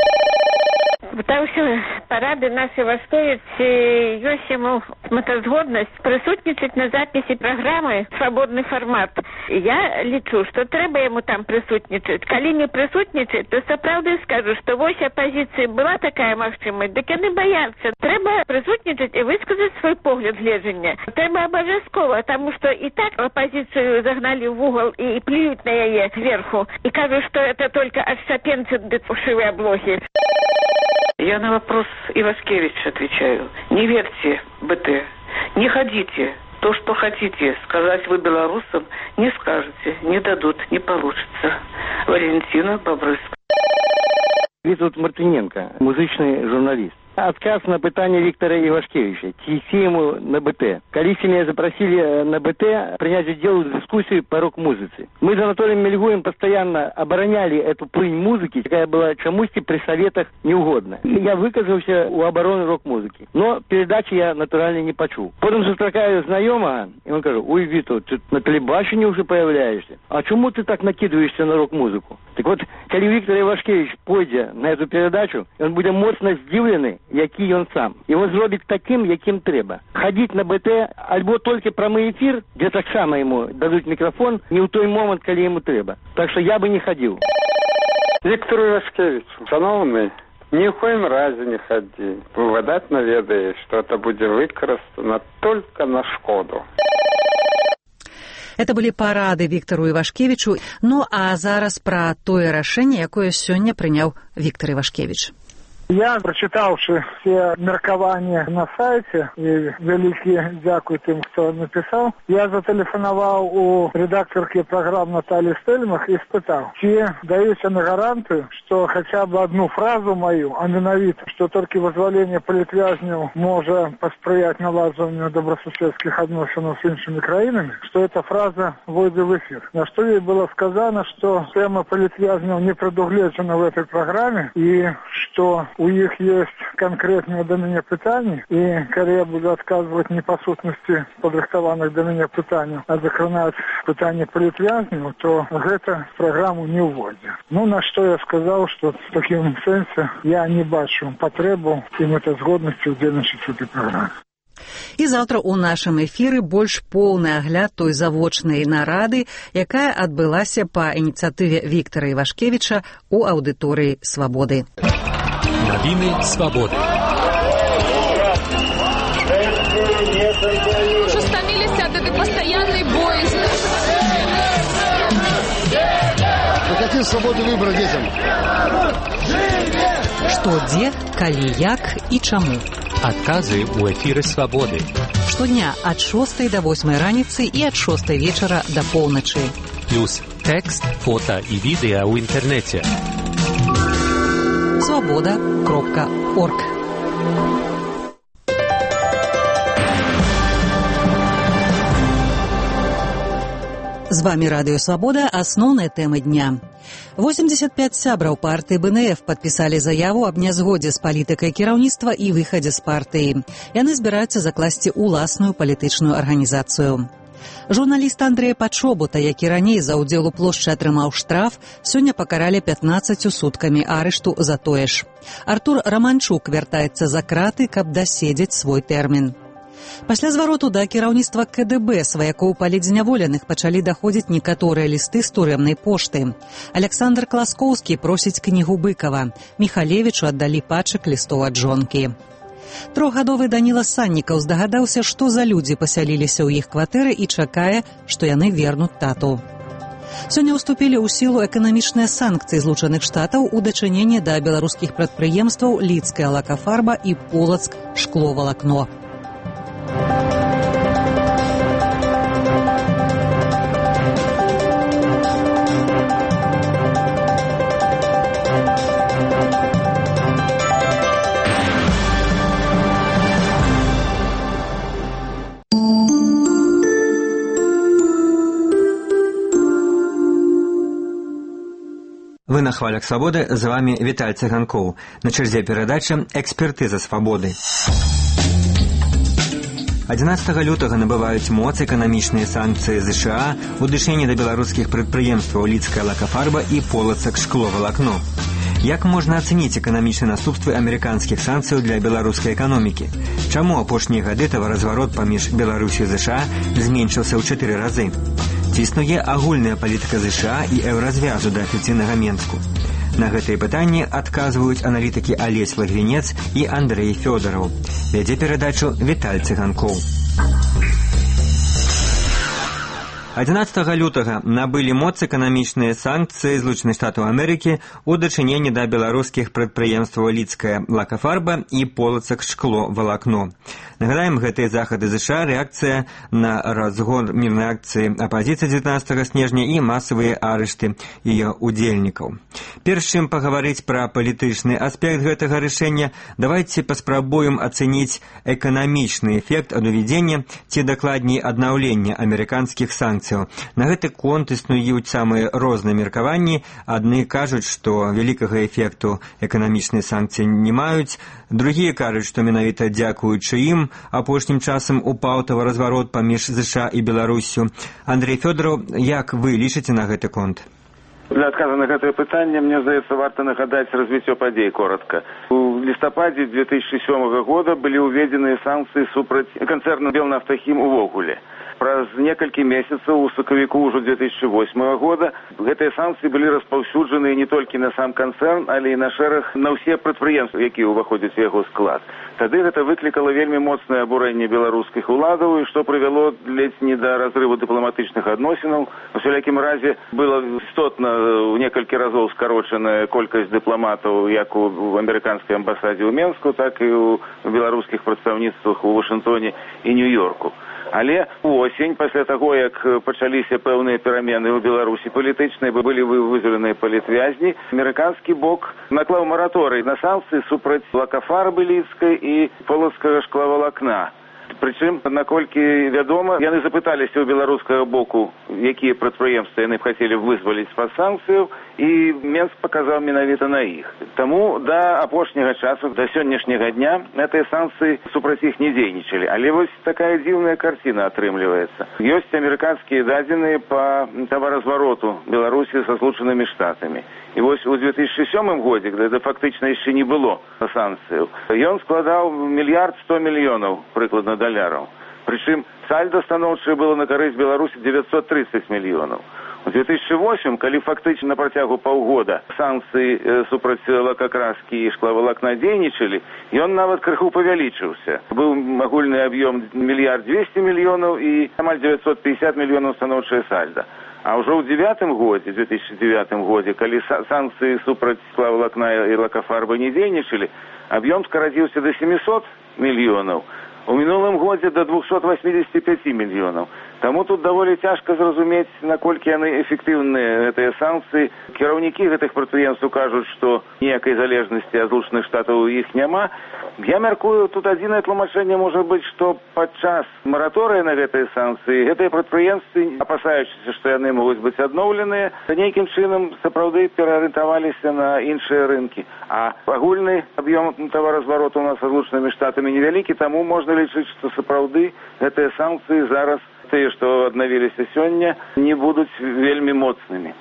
Пытаўся парады нас Івашкевіч, ёсць яму мэтазгоднасць прысутнічаць на запіси праграмы «Свабодны фармат». Я лічу, што трэба яму там прысутнічаць. Калі не прысутнічаць, то сапраўды скажу, што вось апазіцыі была такая магчымасць, дык яны баяцца. Трэба прысутнічаць і высказаць свой погляд гледжання. Трэба абавязкова, таму што і так апазіцыю загналі ў вугал і плююць на яе зверху. І кажуць, што это только отщепенцы ды фальшивые блоги. Я на вопрос Ивашкевича отвечаю. Не верьте БТ, не ходите. То, что хотите сказать вы белорусам, не скажете, не дадут, не получится. Валентина Бобрыска. Витут Мартыненко, музычный журналист. Отказ на пытание Виктора Ивашкевича. Ці ему на БТ. Колись меня запросили на БТ принять дело дискуссию по рок-музыке. Мы с Анатолием Мельгуем постоянно обороняли эту плынь музыки, какая была чомусь при советах неугодна. Я выказался у обороны рок-музыки. Но передачи я натурально не почул. Потом застракаю знакомого, и он говорит: ой, Виту, ты на телебачении уже появляешься. А чему ты так накидываешься на рок-музыку? Так вот, коли Виктор Ивашкевич пойдет на эту передачу, он будет моцно здивленный, який он сам. Его зробить таким, яким треба. Ходить на БТ, альбо только прямой эфир, где так само ему дадут микрофон, не в той момент, коли ему треба. Так что я бы не ходил. Виктор Ивашкевич, шановний, ні в коїм разі не ходи. Видатно ведаєш, що це буде використано тільки на шкоду. Это былі парады Віктару Івашкевічу. Ну, а зараз пра тое рашэнне, якое сёння прыняў Віктар Івашкевіч. Я, прочитавши все меркования на сайте, и великий дякую тем, кто написал, я зателефоновал у редакторки программ Натальи Стельмах и спытал, чи даюся на гарантию, что хотя бы одну фразу мою, а менавіта, что только вызволение политвязню может посприять наладжанию добрососедских отношений с іншими краинами, что эта фраза войдет в эфир. На что ей было сказано, что тема политвязню не предугледжена в этой программе, и что у іх ёсць канкрэтныя да мяне пытанні, і калі я буду адказваць не па сутнасці падрыхтаваных да мяне пытанняў, а закранаць пытанні палітвязняў, то гэта праграму не ўводзе. Ну, на што я сказаў, што в такім сэнсе я не бачу патрэбу і мэтазгоднасці ўдзельнічаць у этой праграме. І заўтра ў нашым эфіры больш поўны агляд той завочнай нарады, якая адбылася па ініцыятыве Віктара Івашкевіча ў аўдыторыі «Свабоды». Навіны «Свабоды». Уже стаміліся ад этой пастаяннай боязні. Вы хотите свободу выбора детям? Што, дзе, калі, як і чаму. Адказы ў эфіры «Свабоды». Штодня ад шостай да восьмай раніцы і ад шостай вечара да поўначы. Плюс тэкст, фота і відэа ў інтэрнэце. свабода кропка орг. З вамі Радыё Свабода, асноўныя тэмы дня. восемьдесят пять сябраў партыі бэ эн эф падпісалі заяву аб нязгодзе з палітыкай кіраўніцтва і выхадзе з партыі. Яны збіраюцца закласці ўласную палітычную арганізацыю. Журналіст Андрэя Пачобута, які раней за ўдзел у плошчы атрымаў штраф, сёння пакаралі пятнаццаццю суткамі арышту за тое ж. Артур Романчук вяртаецца за краты, каб даседзець свой тэрмін. Пасля звароту да кіраўніцтва ка дэ бэ сваякоў палітзняволеных пачалі даходзіць некаторыя лісты з турэмнай пошты. Александр Класкоўскі просіць кнігу Быкава. Міхалевічу аддалі пачак лістоў ад жонкі. Трохгадовы Даніла Саннікаў здагадаўся, што за людзі пасяліліся ў іх кватэры і чакае, што яны вернуць тату. Сёння ўступілі ў сілу эканамічныя санкцыі Злучаных Штатаў у дачыненні да беларускіх прадпрыемстваў Лідская лакафарба і Полацк шкловалакно. Вы на хвалях свободы, з вами Віталь Цыганкоў. На чарзе перадачы «Экспертыза свабоды». адзінаццатага лютага набываюць моц эканамічныя санкцыі ЗША у дачыненні да беларускіх прадпрыемстваў Лідская лакафарба і Полацк шкловалакно. Як можна ацэніць эканамічныя наступствы амерыканскіх санкцыяў для беларускай эканомікі? Чаму апошнія гады таваразварот паміж Беларусю і ЗША зменшыўся ў чатыры разы? Ці існуе агульная палітыка ЗША і еўразвязу да афіцыйнага Менску? На гэтыя пытанні адказваюць аналітыкі Алесь Лагвінец і Андрэй Фёдараў. Вядзе перадачу Віталь Цыганкоў. адзінаццатага лютага набылі моц эканамічныя санкцыі Злучаных Штатаў Амерыкі ў дачыненні да беларускіх прадпрыемстваў Лідская лакафарба і Полацк шкловалакно. Нагадаем, гэтыя захады ЗША рэакцыя на разгон мірнай акцыі апазіцыі дзевятнаццатага снежня і масавыя арышты яе удзельнікаў. Перш чым пагаварыць пра палітычны аспект гэтага рашэння, давайце паспрабуем ацэніць эканамічны эфект ад увядзення ці дакладней аднаўлення амерыканскіх санкцый. На гэты конт існуюць самыя розныя меркаванні. Адны кажуць, што вялікага эфекту эканамічныя санкцыі не маюць, другія кажуць, што менавіта дзякуючы ім апошнім часам упаў таваразварот паміж ЗША і Беларуссю. Андрэй Фёдараў, як вы лічыце на гэты конт? Для адказа на гэтае пытанне, мне здаецца, варта нагадаць развіццё падзей коротка. У лістападзе две тысячи сёмага года былі ўведзеныя санкцыі супраць канцэрна «Белнафтахім» увогуле. Праз некалькі месяцаў у сакавіку ўжо две тысячи восьмага года гэтыя санкцыі былі распаўсюджаныя не толькі на сам канцэрн, але і на шэраг на ўсе прадпрыемствы, якія ўваходзяць у яго склад. Тады гэта выклікала вельмі моцнае абурэнне беларускіх уладаў, і што прывяло ледзь не да разрыву дыпламатычных адносінаў. У усялякім разе была істотна ў некалькі разоў скарочаная колькасць дыпламатаў як у амерыканскай амбасадзе ў Менску, так і ў беларускіх прадстаўніцтвах у Вашынгтоне і Нью-Йорку. Але осень, пасля таго, як пачаліся пэўныя перамены ў Беларусі палітычныя, былі вызваленыя палітвязні, амерыканскі бок наклаў мараторый на санкцыі супраць лакафарбы Лідскай і Полацкага шкловалакна. Прычым, наколькі вядома, яны запыталіся ў беларускага боку, якія прадпрыемствы яны б хацелі вызваліць з-пад санкцыяў, і Менск паказаў менавіта на іх. Таму да апошняга часу, да сённяшняга дня, гэтыя санкцыі супраць іх не дзейнічалі. Але вось такая дзіўная карціна атрымліваецца. Ёсць амерыканскія дадзеныя па таваразвароту Беларусі са Злучанымі Штатамі. І вось у две тысячы сёмым годзе, когда фактычна яшчэ не было санкцыяў, ён складаў мільярд сто мільёнаў прыкладна даляраў. Прычым сальда станоўчае было на карысць Беларусі девятьсот тридцать мільёнаў. У две тысячи восьмым, калі фактычна на працягу паўгода санкцыі э, супраць лакакраскі і шклавалакна дзейнічалі, ён нават крыху павялічыўся. Быў агульны аб'ём мільярд двести мільёнаў і амаль девятьсот пятьдесят мільёнаў станоўчае сальда. А ўжо ў дзевятым годзе, две тысячи девятым годзе, калі санкцыі супраць склавалакна і лакафарбы не дзейнічалі, аб'ём скараціўся да семисот мільёнаў. У мінулым годзе да двухсот восьмидесяти пяти мільёнаў. Таму тут даволі цяжка зразумець, наколькі яны эфектыўныя, гэтыя санкцыі. Кіраўнікі гэтых прадпрыемстваў кажуць, што ніякай залежнасці ад Злучаных Штатаў у іх няма. Я мяркую, тут адзінае тлумачэнне можа быць, што падчас мараторыя на гэтыя санкцыі гэтыя прадпрыемствы, апасаючыся, што яны могуць быць адноўленыя, нейкім чынам сапраўды пераарыентаваліся на іншыя рынкі. А агульны аб'ём таваразвароту у нас са Злучанымі Штатамі невялікі, таму можна лічыць, што сапраўды гэтыя санкцыі зараз, тыя, што аднавіліся сёння, не будуць вельмі моцнымі.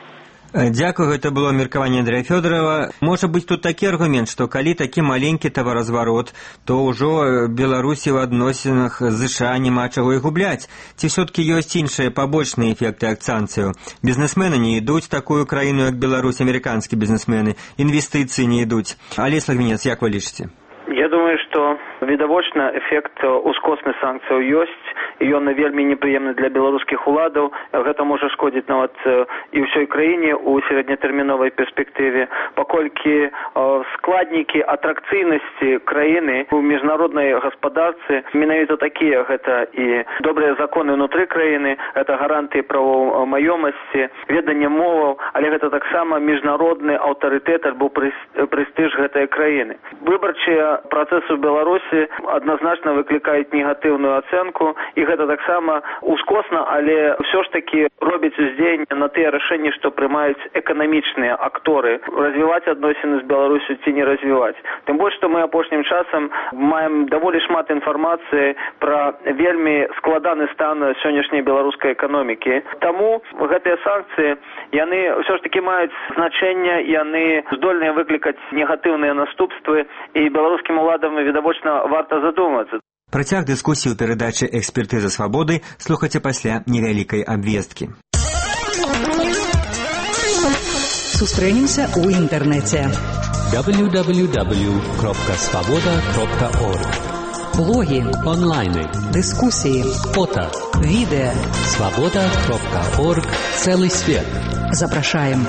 Дзякую, гэта было меркаванне Андрэя Фёдорова. Можа быць тут такі аргумент, што калі такі маленькі таваразварот, то ўжо Беларусі ў адносінах з ЗША няма чаго і губляць. Ці ўсё-такі ёсць іншыя пабочныя эфекты ад санкцыяў? Бізнесмены не ідуць такую краіну, як Беларусь, амерыканскія бізнесмены, інвестыцыі не ідуць. Алесь Лагвінец, як вы лічыце? Я думаю, што відавочна эфект ускосных санкцыяў ёсць, і ён вельмі непрыемны для беларускіх уладаў. Гэта можа шкодзіць нават і ўсёй краіне ў сярэднятэрміновай перспектыве, паколькі складнікі атракцыйнасці краіны ў міжнароднай гаспадарцы менавіта такія. Гэта і добрыя законы ўнутры краіны, гэта гарантыі правоў маёмасці, веданне моваў, але гэта таксама міжнародны аўтарытэт альбо прэстыж гэтай краіны. Выбарчыя працэсы ў Беларусі адназначна выклікаюць негатыўную ацэнку, і гэта таксама ускосна, але ўсё ж такі робіць уздзеянне на тыя рашэнні, што прымаюць эканамічныя акторы, развіваць адносіны з Беларусю ці не развіваць. Тым больш, што мы апошнім часам маем даволі шмат інфармацыі пра вельмі складаны стан сённяшняй беларускай эканомікі. Таму гэтыя санкцыі, яны ўсё ж такі маюць значэнне, яны здольныя выклікаць негатыўныя наступствы, і беларускім уладам відавочна варта задумацца. Працяг дыскусіі ў перадачы «Экспертыза свабоды» слухайце пасля невялікай абвесткі. Сустрэнемся ў інтэрнэце. дабл ю дабл ю дабл ю кропка свабода кропка орг. Блогі, онлайны, дыскусіі, фото, відэа. свабода кропка орг. Цэлы свет. Запрашаем.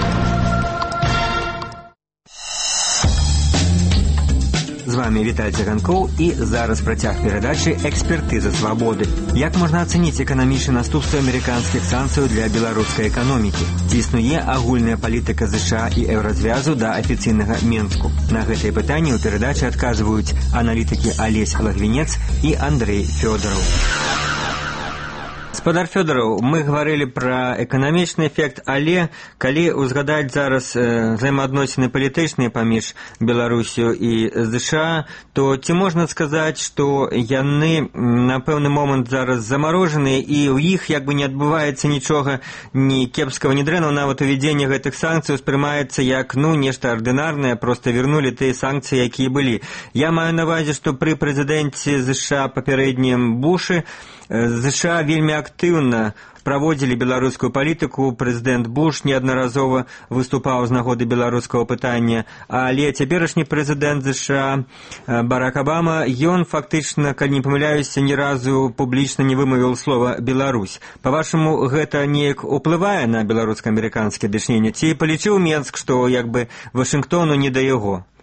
З вами Віталь Цыганкоў і зараз працяг перадачы «Экспертыза свабоды». Як можна ацаніць эканамічныя наступствы амерыканскіх санкцыяў для беларускай эканомікі? Ці існуе агульная палітыка ЗША і еўразвязу да афіцыйнага Менску? На гэтыя пытанні ў перадачы адказваюць аналітыкі Алесь Лагвінец і Андрэй Фёдораў. Гаспадар Фёдораў, мы гаварылі пра эканамічны эфект, але калі ўзгадаць зараз э, взаемаадносіны палітычныя паміж Беларусю і ЗША, то ці можна сказаць, што яны на пэўны момант зараз замарожаныя і ў іх як бы не адбываецца нічога ні кепскага, ні дрэннага, нават увядзенне гэтых санкцый успрымаецца як ну нешта ардынарнае, проста вернулі тыя санкцыі, якія былі. Я маю на ўвазе, што пры прэзідэнце ЗША папярэднім Бушы ЗША вельмі актыўна праводзілі беларускую палітыку. Прэзідэнт Буш неаднаразова выступаў з нагоды беларускага пытання, але цяперашні прэзідэнт ЗША Барак Абама, ён фактычна, калі не памыляюся, ні разу публічна не вымавіў слова «Беларусь». Па-вашаму, гэта неяк уплывае на беларуска-амерыканскія дачненні? Ці палічыў Менск, што як бы Вашынгтону не да яго?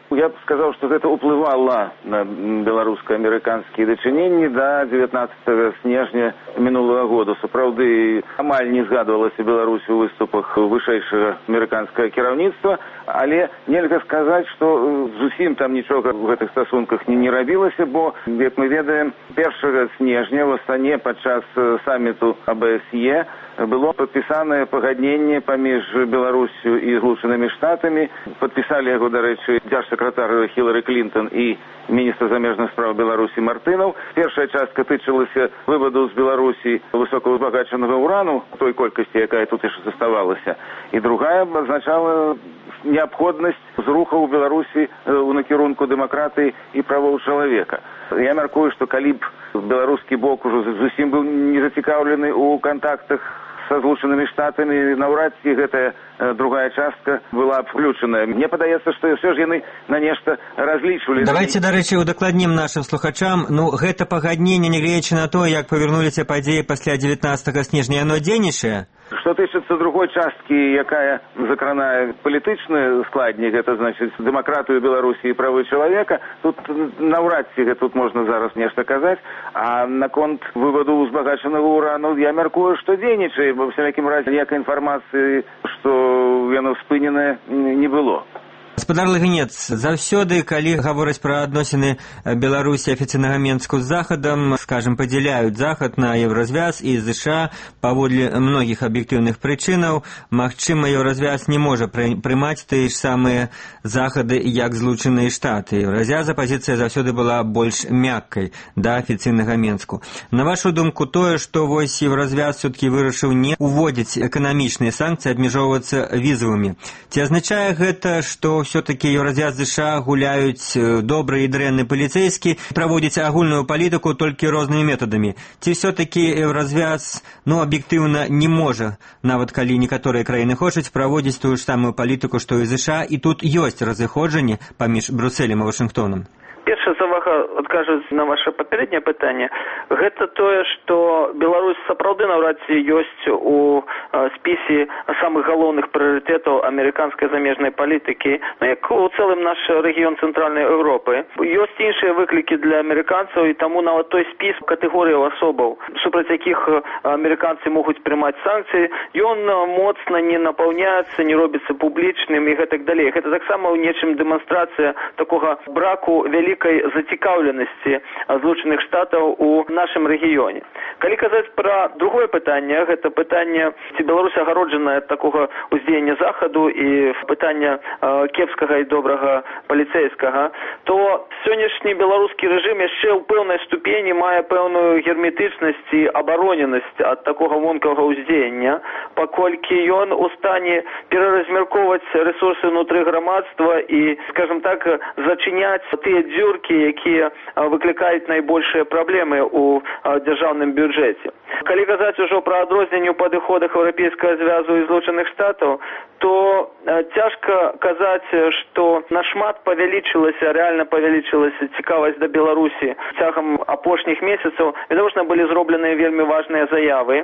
Я б сказаў, што гэта ўплывала на беларуска-амерыканскія дачыненні да дзевятнаццатага снежня мінулага года. Сапраўды амаль не згадвалася Беларусь у выступах вышэйшага амерыканскага кіраўніцтва, але нельга сказаць, што зусім там нічога ў гэтых стасунках не, не рабілася, бо, як мы ведаем, першага снежня в Астане падчас саміту А Б С Е было падпісанае пагадненне паміж Беларусью і Злучанымі Штатамі. Падпісалі яго, дарэчы, дзяржсакратар Хілары Клінтон і міністр замежных справ Беларусі Мартынаў. Першая частка тычылася вываду з Беларусі высокаўзбагачанага ўрану, той колькасці, якая тут яшчэ заставалася. І другая азначала неабходнасць зруха ў Беларусі ў накірунку дэмакратыі і правоў чалавека. Я мяркую, што калі б беларускі бок ужо зусім быў не зацікаўлены ў кантактах са Злучанымі Штатамі, наўрад ці гэтая другая частка была б включаная. Мне падаецца, што ўсё ж яны на нешта разлічвалі. Давайте, дарэчы, удакладнім нашым слухачам. Ну, гэта пагадненне, нягледзячы на то, як павярнуліся падзеі пасля дзевятнаццатага снежня, яно дзейнічае? Што тычыцца другой часткі, якая закранае палітычны складнік, гэта значыць дэмакратыю Беларусі і правы чалавека, тут наўрад ці тут можна зараз нешта казаць, а наконт вываду узбагачанага ўрану я мяркую, што дзейнічае, бо всякім разе ніякай інфармацыі, што яно спыненае, не было. Гаспадар Лагінец, заўсёды, калі гавораць пра адносіны Беларусі афіцыйнага Менску з Захадам, скажем, падзяляюць Захад на еўразвяз і ЗША паводле многіх аб'ектыўных прычынаў. Магчыма, еўразвяз не можа прымаць тыя ж самыя захады, як Злучаныя Штаты. Еўразвяза пазіцыя заўсёды была больш мяккай да афіцыйнага Менску. На вашу думку, тое, што вось еўразвяз все-таки вырашыў не уводзіць эканамічныя санкцыі, абмежоўвацца візавымі. Ці азначае гэта, што все-таки еўразвяз ЗША гуляюць добры і дрэнны паліцэйскі, праводзіць агульную палітыку толькі рознымі метадамі? Ці все-таки еўразвяз, ну, аб'ектыўна не можа, нават калі некаторыя краіны хочуць, праводзіць тую ж самую палітыку, што і ЗША, і тут ёсць разыходжанне паміж Брусэлем і Вашынгтонам? Першая завага адкажуць на ваше папярэдняе пытанне. Гэта тое, што Беларусь сапраўды наўрад ці ёсць у спісе самых галоўных прыярытэтаў амерыканскай замежнай палітыкі, ну, як у цэлым наш рэгіён цэнтральнай Еўропы. Ёсць іншыя выклікі для амерыканцаў, і таму нават той спіс катэгорыяў асобаў, супраць якіх амерыканцы могуць прымаць санкцыі, ён моцна не напаўняецца, не робіцца публічным і гэтак далей. Гэта таксама ў нечым дэманстрацыя такога браку вялікай зацікаўленасці Злучаных Штатаў у нашым рэгіёне. Калі казаць пра другое пытанне, гэта пытанне, ці Беларусь агароджаная ад такога ўздзеяння Захаду і пытання э, кепскага і добрага паліцэйскага, то сённяшні беларускі рэжым яшчэ ў пэўнай ступені мае пэўную герметычнасць і абароненасць ад такога вонкавага ўздзеяння, паколькі ён у стане пераразмяркоўваць рэсурсы ўнутры грамадства і, скажем так, зачыняць тыя дзюркі, якія выклікаюць найбольшыя праблемы ў дзяржаўным бюджэце. Калі казаць ужо пра адрозненне ў падыходах Еўрапейскага звязу і Злучаных Штатаў, то цяжка казаць, што нашмат павялічылася, рэальна павялічылася цікавасць да Беларусі цягам апошніх месяцаў. Відавочна, былі зробленыя вельмі важныя заявы,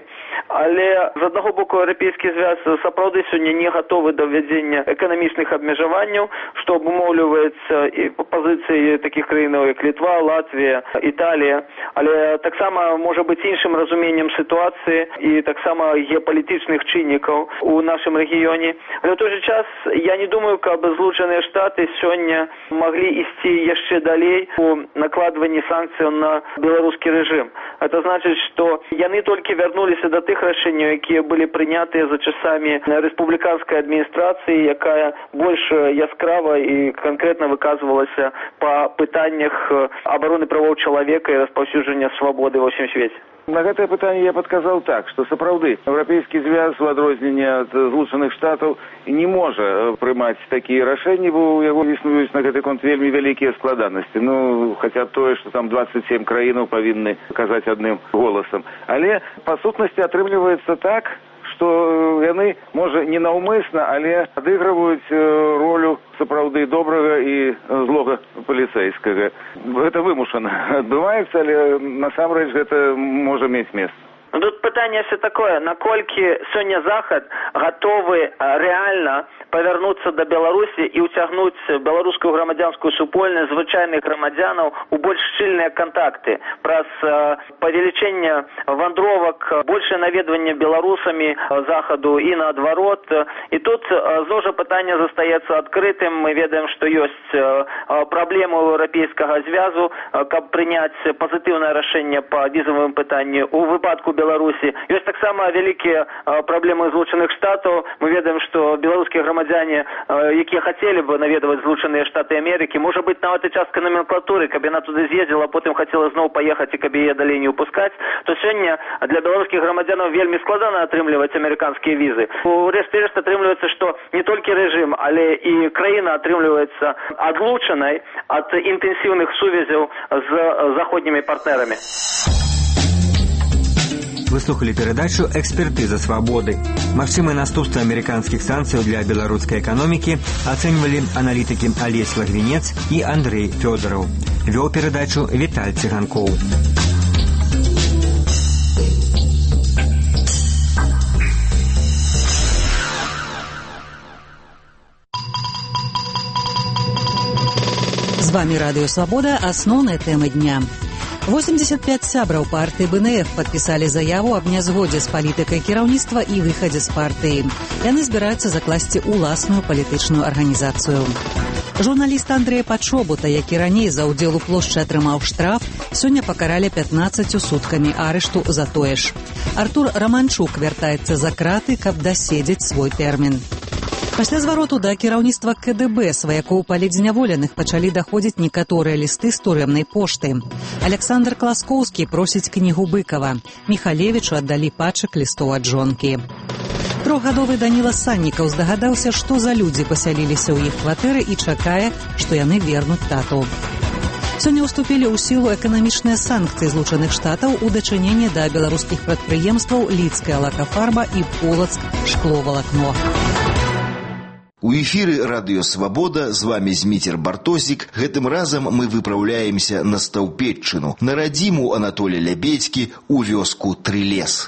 але з аднаго боку Еўрапейскі звяз сапраўды сёння не гатовы да ввядзення эканамічных абмежаванняў, што абумоўліваецца і па пазіцыі такіх краінаў, як Літва, Латвія, Італія, але таксама можа быць іншым разуменнем сітуацыі і таксама геапалітычных чыннікаў у нашым рэгіёне. Але ў той жа час я не думаю, каб Злучаныя Штаты сёння маглі ісці яшчэ далей у накладванні санкцыяў на беларускі рэжым. Это значыць, што яны толькі вярнуліся да тых рашэнняў, якія былі прынятыя за часамі рэспубліканскай адміністрацыі, якая больш яскрава і канкрэтна выказвалася па пытаннях абароны правоў чалавека і распаўсюджання свабоды ва ўсім свеце. На гэтае пытанне я падказаў так, што сапраўды Еўрапейскі звяз у адрозненне ад Злучаных Штатаў не можа прымаць такія рашэнні, бо ў яго існуюць на гэты конт вельмі вялікія складанасці. Ну, хаця б тое, што там дваццаць сем краінаў павінны казаць адным голасам. Але па сутнасці атрымліваецца так, што яны, можа, не наўмысна, але адыгрываюць ролю сапраўды добрага і злога паліцэйскага. Гэта вымушана адбываецца, але насамрэч гэта можа мець месца. Тут пытанне все такое, наколькі сёння Захад готовы реально повернуться до Беларусі і ўцягнуць беларускую грамадзянскую супольнасць, звычайных грамадзянаў у больш шчыльныя контакты праз павелічэнне вандровак, большее наведванне беларусамі Захаду і наадварот. І тут зноў жа пытанне застаецца адкрытым. Мы ведаем, што ёсць праблемы ў еўрапейскага звязу, каб прыняць пазітыўнае рашэнне па візавым пытанні у выпадку Беларусі. Ёсць таксама вялікія праблемы Злучаных Штатаў. Мы ведаем, што беларускія грамадзяне, якія хацелі бы наведваць Злучаныя Штаты Амерыкі, можа быць нават і частка номенклатуры, каб яна туды з'ездзіла, потым хацела зноў паехаць і каб яе далей не ўпускаць, то сёння для беларускіх грамадзянаў вельмі складана атрымліваць амерыканскія візы. У рэшце рэшт атрымліваецца, што не толькі рэжым, але і краіна атрымліваецца адлучанай ад інтэнсіўных сувязяў з заходнімі партнерамі. Вы слухали передачу «Экспертиза свободы». Магчымыя наступствы амерыканскіх санкцыяў для беларускай эканомікі ацэньвалі аналітыкі Алесь Лагвінец і Андрей Фёдораў. Вёў перадачу Віталь Цыганкоў. З вами Радыё Свабода, асноўныя тэмы дня. восемьдесят пять сябраў партыі бэ эн эф падпісалі заяву аб нязгодзе з палітыкай кіраўніцтва і выхадзе з партыі. Яны збіраюцца закласці ўласную палітычную арганізацыю. Журналіст Андрэя Пачобута, які раней за ўдзел у плошчы атрымаў штраф, сёння пакаралі пятнаццаццю суткамі арышту за тое ж. Артур Романчук вяртаецца за краты, каб даседзець свой тэрмін. Пасля звароту да кіраўніцтва ка дэ бэ сваякоў палітзняволеных пачалі даходзіць некаторыя лісты з турэмнай пошты. Александр Класкоўскі просіць кнігу Быкава. Міхалевічу аддалі пачак лістоў ад жонкі. Трохгадовы Даніла Саннікаў здагадаўся, што за людзі пасяліліся ў іх кватэры і чакае, што яны вернуць тату. Сёння ўступілі ў сілу эканамічныя санкцыі Злучаных Штатаў у дачыненні да беларускіх прадпрыемстваў Лідская лакафарба і Полацк шкловалакно. У эфіры Радыё Свабода, з вами Зміцер Бартосік. Гэтым разам мы выпраўляемся на Стаўпетчыну, на радзіму Анатоля Лябедзькі у вёску Трылес.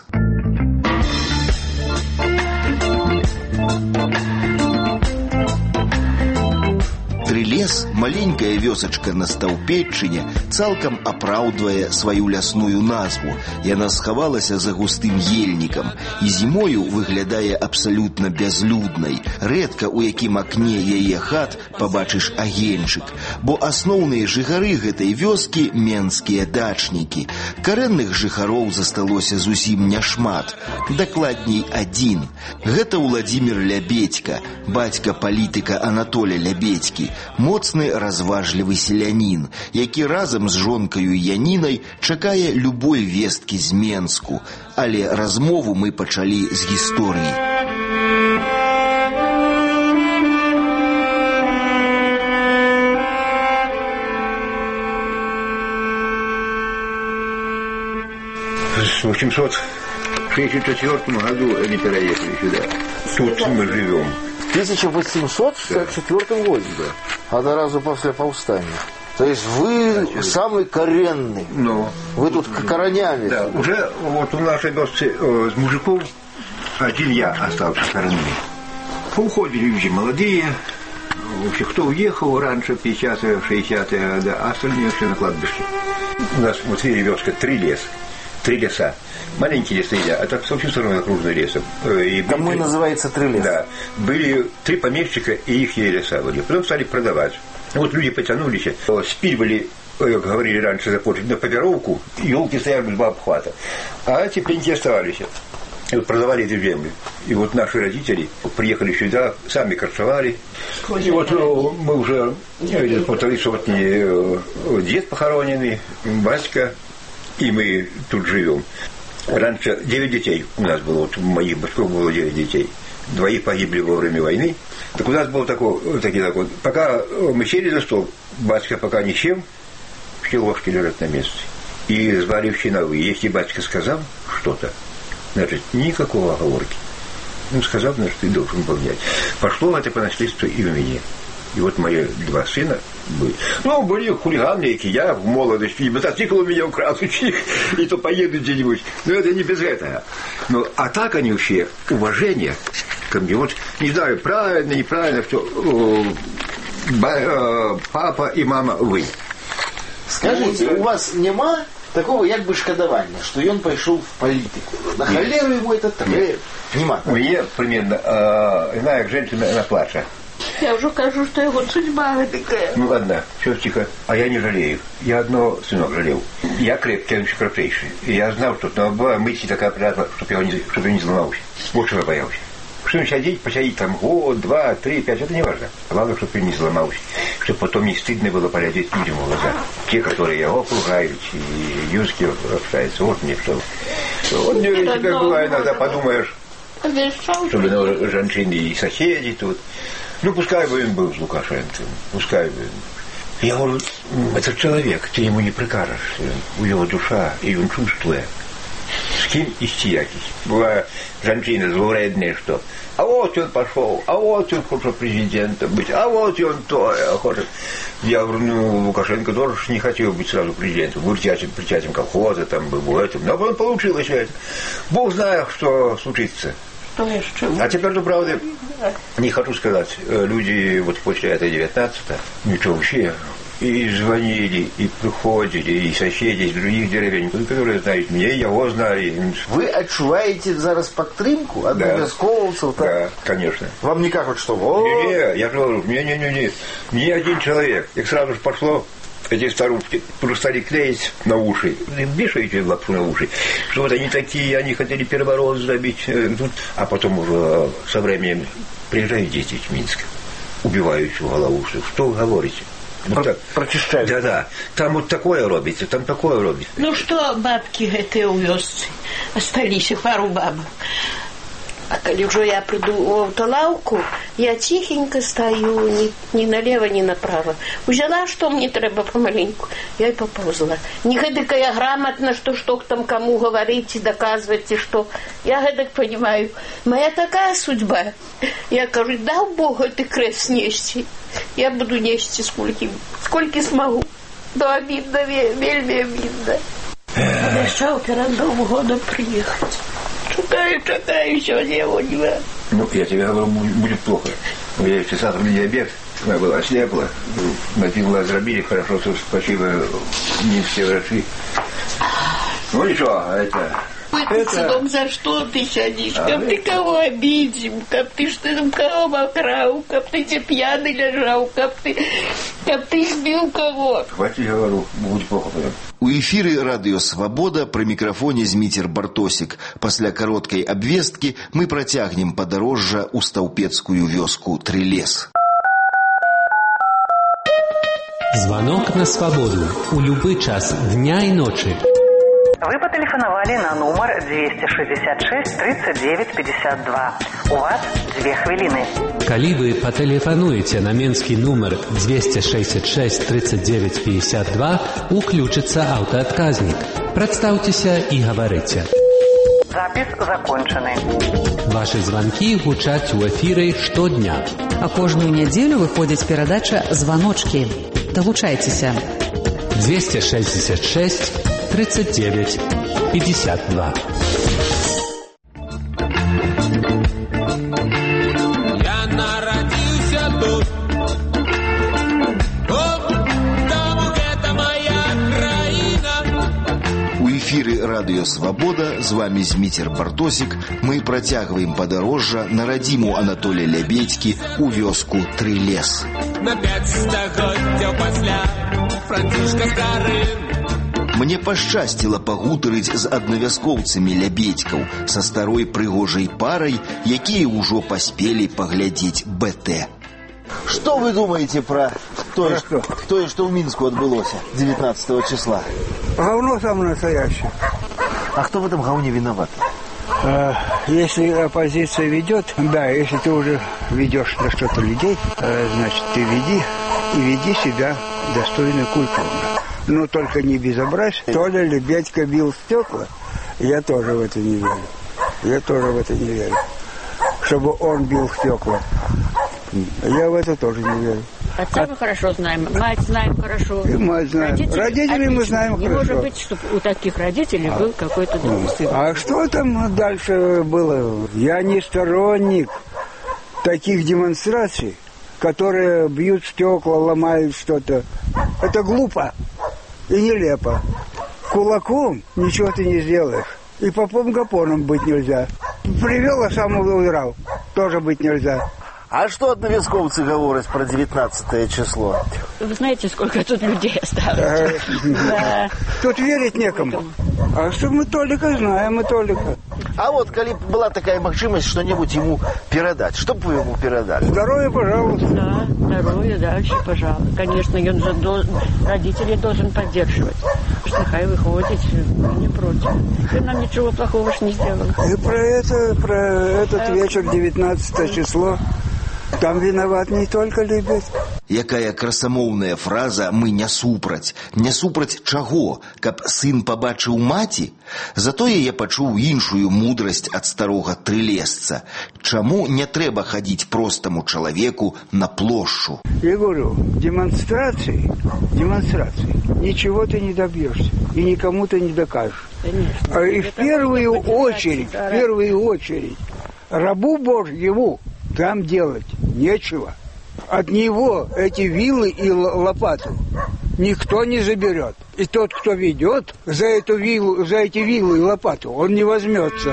Трылес, маленькая вёсачка на Стаўпетчыне, цалкам апраўдвае сваю лясную назву. Яна схавалася за густым ельнікам і зімою выглядае абсалютна бязлюднай. Рэдка у якім акне яе хат пабачыш агеньчык, бо асноўныя жыхары гэтай вёскі менскія дачнікі. Карэнных жыхароў засталося зусім няшмат, дакладней адзін. Гэта Уладзімір Лябедзька, бацька палітыка Анатоля Лябедзькі, моцны разважлівы селянін, які разам з жонкаю Янінай чакае любой весткі з Менску. Але размову мы пачалі з гісторыі. В восемьсот шестьдесят четвёртом году они переехали сюда. Тут мы живем. В тысяча восемьсот шестьдесят четвёртом году? Да. А до разу после повстания. То есть вы Значит, самый коренный. Ну. Вы тут коронями. Да, уже вот у нашей вёсцы э, с мужиков один я остался коренный. Уходили люди молодые. Вообще, кто уехал раньше, пятидесятые, шестидесятые годы, а остальные все на кладбище. У нас вот в вёске три леса. Три леса. Маленькие леса, а так со всей стороны окружные леса. И Кому были, называется три леса? Да. Были три помещика, и их леса были. Потом стали продавать. Вот люди потянулись, спиливали, как говорили раньше, закончили, на папировку, елки стояли два обхвата. А эти пеньки оставались. И вот продавали эти земли. И вот наши родители приехали сюда, сами корчевали. И вот мы уже, полторы сотни, дед похороненный, батька, и мы тут живем. Раньше девять детей у нас было, вот у моих батьков было девять детей. Двоих погибли во время войны. Так у нас было такое, такие, такое. Пока мы сели за стол, батька пока ничем, все ложки лежат на месте. И звали в чиновые. Если батька сказал что-то, значит, никакого оговорки. Ну, сказал, значит, ты должен выполнять. Пошло это по наследству и у меня. И вот мои два сына были. Ну, были хулиганы, я в молодости, и мотоцикл у меня украл, и то поеду где-нибудь. Но это не без этого. Но, а так они все, уважение ко мне. Вот, не знаю, правильно, неправильно, что папа и мама вы. Скажите, у вас нема такого як бы шкадавання, што ён пайшоў в палітыку? На халеру ему это такое нема. У меня примерно, э, знаю, как женщина, она плачет. Я уже кажу, что его судьба такая. Ну ладно, все тихо. А я не жалею. Я одного сынок жалел. Я крепкий, он еще крепчайший. И я знал, что надо было мысли такая приятная, чтобы я не, чтобы я не сломался. Вот чего я боялся. Что сидеть, посидеть там год, два, три, пять, это не важно. Главное, чтобы я не сломался. Чтобы потом не стыдно было полезть людям в глаза. Те, которые его пугают, и юзки общаются. Вот мне что. Вот мне теперь бывает, иногда подумаешь, чтобы ну, женщины и соседи тут. Ну, пускай бы он был с Лукашенко, пускай бы. Я говорю, этот человек, ты ему не прикажешь. У него душа, и он чувствует. С кем идти якись. Была женщина зловредная, что а вот он пошел, а вот он хочет президентом быть, а вот он то хочет. Я говорю, ну, Лукашенко тоже не хотел быть сразу президентом. Был притятием, притятием колхоза, там, был этим. Но он получилось это. Бог знает, что случится. А теперь, ну, правда, не хочу сказать, люди вот после этой девятнадцатой, ничего вообще, и звонили, и приходили, и соседи из других деревень, которые знают меня, и его знаю. Вы отчуваете зараз подтримку от войсковцев? Да, да, конечно. Вам не кажут, что вот? Не-не, я говорю, не-не-не, не один человек. И сразу же пошло, эти старушки стали клеить на уши, вешаете лапшу на уши, что вот они такие, они хотели переворот забить, а потом уже со временем приезжают дети из Минска, убивают всю голову, что, что вы говорите? Вот Про, прочищают. Да-да, там вот такое робится, там такое робится. Ну что, бабки гэтыя ў вёсцы, остались пару бабок. А коли уже я приду в лавку, я тихенько стою, ни, ни налево, ни направо. Взяла, что мне треба помаленьку, я и поползла. Не гэтака я грамотно, что что там кому говорить и доказывать, и что. Я гэтак понимаю, моя такая судьба. Я говорю, дал Бог ты крест нести. Я буду нести сколько, сколько смогу. Да, обидно, вельми обидно. Обещал перед Новым годом приехать. Читаю, читаю, сегодня его не va. Ну, я тебе говорю, будет плохо. Я еще сахарный диабет, она была ослепла. На один глаз забили, хорошо, что спасибо, не все врачи. Ну, ничего, это... Это... За что ты сядешь? А как ты кого обидел? Как ты что там кого окрал? Как ты тебе пьяный лежал? Как ты, как ты избил кого? Хватит, я говорю, будет плохо потом. У эфіры радыё Свабода пры мікрафоне Зміцер Бартосік. Пасля кароткай абвесткі мы працягнем падарожжа ў стаўпецкую вёску Трылес. Звонок на свободу у любой час дня и ночи. Вы потелефоновали на номер двести шестьдесят шесть тридцать девять пятьдесят два. У вас две хвилины. Калі вы патэлефануеце на менскі нумар двести шестьдесят шесть тридцать девять пятьдесят два, уключыцца аўтаадказнік. Прадстаўцеся і гаварыце. Запись закончены. Ваши звонки гучаць у эфіры штодня. А кожную нядзелю выходзіць перадача «Званочкі». Далучайцеся. двести шестьдесят шесть тридцать девять пятьдесят два. Я народился тут. О, там где-то моя краина. У эфіры радыё Свабода, з вами Зміцер Бартосік. Мы працягваем падарожжа на радзіму Анатолія Лябедзькі у вёску Трылес. На пять стагоддзяў пасля Францішка Стары. Мне пашчасціла пагутарыць з аднавяскоўцамі лябедзькаў, са старой прыгожай парай, якія ўжо паспелі паглядзець БТ. Что вы думаете про то, что, то, что в Минску отбылось девятнадцатого числа? Говно самое настоящее. А кто в этом говне виноват? А, если оппозиция ведет, да, если ты уже ведешь на что-то людей, значит, ты веди и веди себя достойно и культурно. Но только не безобразь. Толя Лебедько бил стекла, я тоже в это не верю. Я тоже в это не верю. Чтобы он бил стекла. Я в это тоже не верю. Отца мы хорошо знаем, мать знаем хорошо. И мать знаем. Родители, Родителей мы знаем не хорошо. Не может быть, чтобы у таких родителей был какой-то другой сын. А что там дальше было? Я не сторонник таких демонстраций, которые бьют стекла, ломают что-то. Это глупо и нелепо. Кулаком ничего ты не сделаешь. И попом-гапоном быть нельзя. Привел, а сам удрал. Тоже быть нельзя. А что одновесковцы говорят про девятнадцатое число? Вы знаете, сколько тут людей осталось? Да. Тут верить некому. А что мы только знаем, мы только. А вот, коли была такая возможность что-нибудь ему передать, что бы вы ему передали? Здоровье, пожалуйста. Да, здоровье, дальше, пожалуйста. Конечно, он же должен, родителей должен поддерживать. Пускай выходит, мы не против. Ты нам ничего плохого ж не сделал. И про это, про этот вечер, девятнадцатое число, там виноват не только любить. Якая красамоўная фраза «мы не супраць». Не супраць чаго? Каб сын пабачыў маці? Затое я пачуў іншую мудрасць ад старога трылесца. Чаму не трэба хадзіць простаму чалавеку на плошчу? Я говорю, демонстрации, демонстрации, ничего ты не добьешься и никому ты не докажешь. Конечно. И в первую очередь, в первую очередь, рабу Божьему там делать нечего. От него эти вилы и лопату никто не заберет. И тот, кто ведет за эту вилу, за эти вилы и лопату, он не возьмется.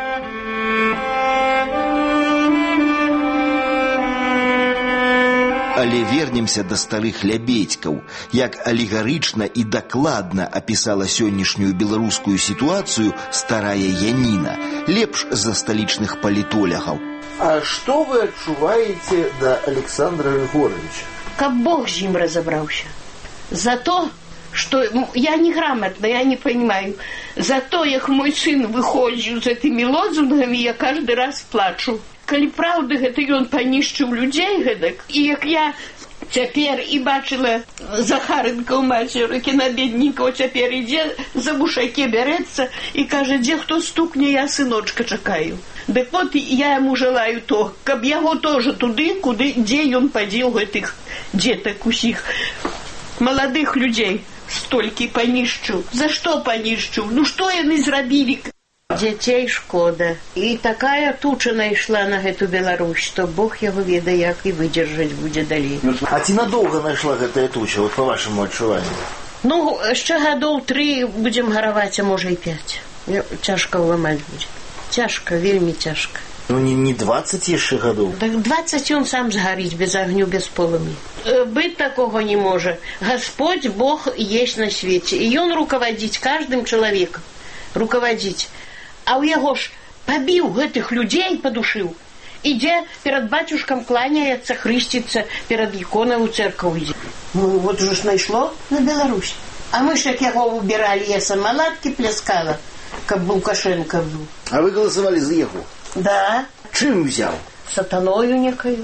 Але вернемся да старых лябедзькаў. Як алегарычна і дакладна апісала сённяшнюю беларускую сітуацыю старая Яніна, лепш за сталічных палітолягаў. А что вы отчуваете до Александра Григорьевича? Как Бог с ним разобрался. За то, что я неграмотна, я не понимаю. За то, как мой сын выходит с этими лозунгами, я каждый раз плачу. Коли правда, это он понищил людей, гэтак, и як я цяпер і бачила Захаренка у матері, на бедненького цяпер іде, за вушаки береться і каже, де хто стукне, я синочка чекаю. Дык вот я ему желаю то, каб яго тоже туды, куды, где он подел гэтых деток усіх молодых людей столькі понищил. За что понищил? Ну что яны зрабілі? Дзяцей шкода. І такая туча найшла на гэту Беларусь, што Бог яго ведае, як і выдержаць будзе далей. А ці надоўга найшла гэтая туча, вот по вашему адчуванню? Ну, яшчэ гадоў тры будзем гараваць, а можа і пяць. Цяжка ўламаць будзе. Цяжка, вельмі цяжка. Ну, не, не двадцать яшчэ гадоў. Так двадцать он сам згарыць без агню, без полымі. Быць такого не можа. Господь Бог есть на свеце, і ён руководить каждым человеком. Руководить. А у яго ж побіў гэтых людей, падушыў. Ідзе перад бацюшкам, кланяецца, хрысціцца, перад іконай у церкву ідзе. Ну, вот уже ж найшло на Беларусь. А мы ж як яго выбіралі, я сама ладкі пляскала, каб Лукашенко быў. А вы голосовали за яго? Да. Чым взял? Сатаною некаю.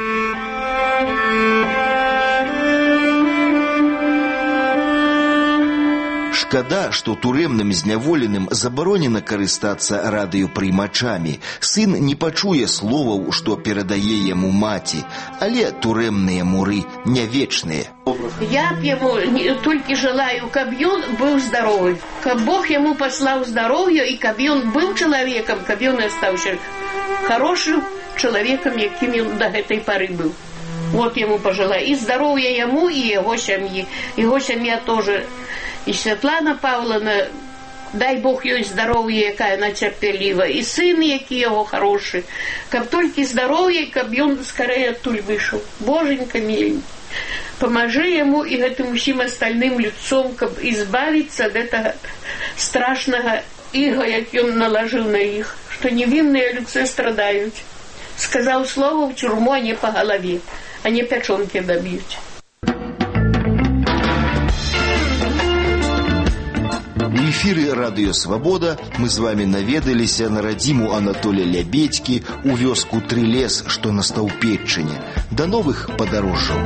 Шкада, што турэмным зняволеным забаронена карыстацца радыёпрымачамі. Сын не пачуе словаў, што перадае яму маці, але турэмныя муры не вечныя. Я б яму толькі желаю, каб ён быў здаровы, каб Бог яму паслаў здароўя, і каб ён быў чалавекам, каб ён астаўся хорошым чалавекам, якім ён да гэтай пары быў. Вот яму пожелаю. И здоровья ему, и его семьи. Его семья тоже. И Светлана Павловна, дай Бог ей здоровье, якая она терпелива. И сын, який его хороший. Каб только здоровье, каб он скорее оттуль вышел. Боженька миленький, поможи ему и этим всем остальным лицом, каб избавиться от этого страшного иго, який он наложил на их, что невинные люди страдают. Сказал слово в тюрьму, а не по голове, а не печенки добьют. У эфіры радыё Свабода мы з вами наведаліся на радзіму Анатоля Лябедзькі у вёску Трылес, што на Стаўпетчыне. Да новых падарожжаў.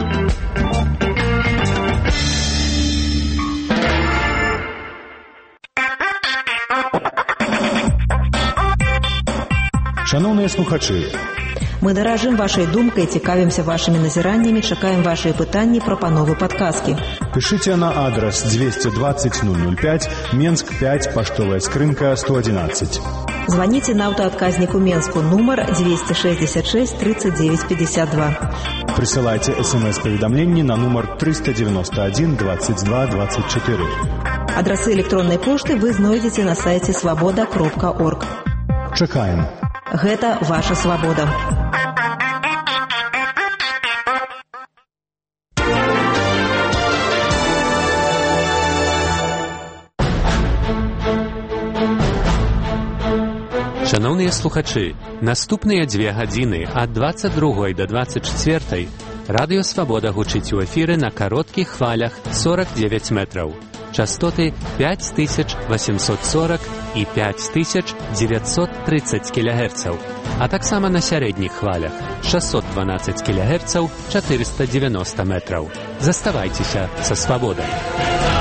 Шановныя слухачы, Мы даражым вашай думкай, цікавімся вашымі назіраннямі, чакаем вашыя пытанні, прапановы, падказкі. Пишите на адрес двести двадцать ноль ноль пять, Менск пять, поштовая скрынка сто одиннадцать. Звоните на автоотказнику Менску, номер двести шестьдесят шесть тридцать девять пятьдесят два. Присылайте смс-поведомление на номер триста девяносто один двадцать два двадцать четыре. Адрасы электронной почты вы знойдете на сайте свобода кропка орг. Чакаем. Гэта ваша свобода. Шановныя слухачы, наступныя дзве гадзіны ад двадцать другой да двадцать чвёртай радыё «Свабода» гучыць у эфіры на кароткіх хвалях сорок девять метраў. Частоты пять тысяч восемьсот сорок і пять тысяч девятьсот тридцать кілогерцаў, а таксама на сярэдніх хвалях шестьсот двенадцать кілогерцаў, четыреста девяносто метраў. Заставайцеся са «Свабодай».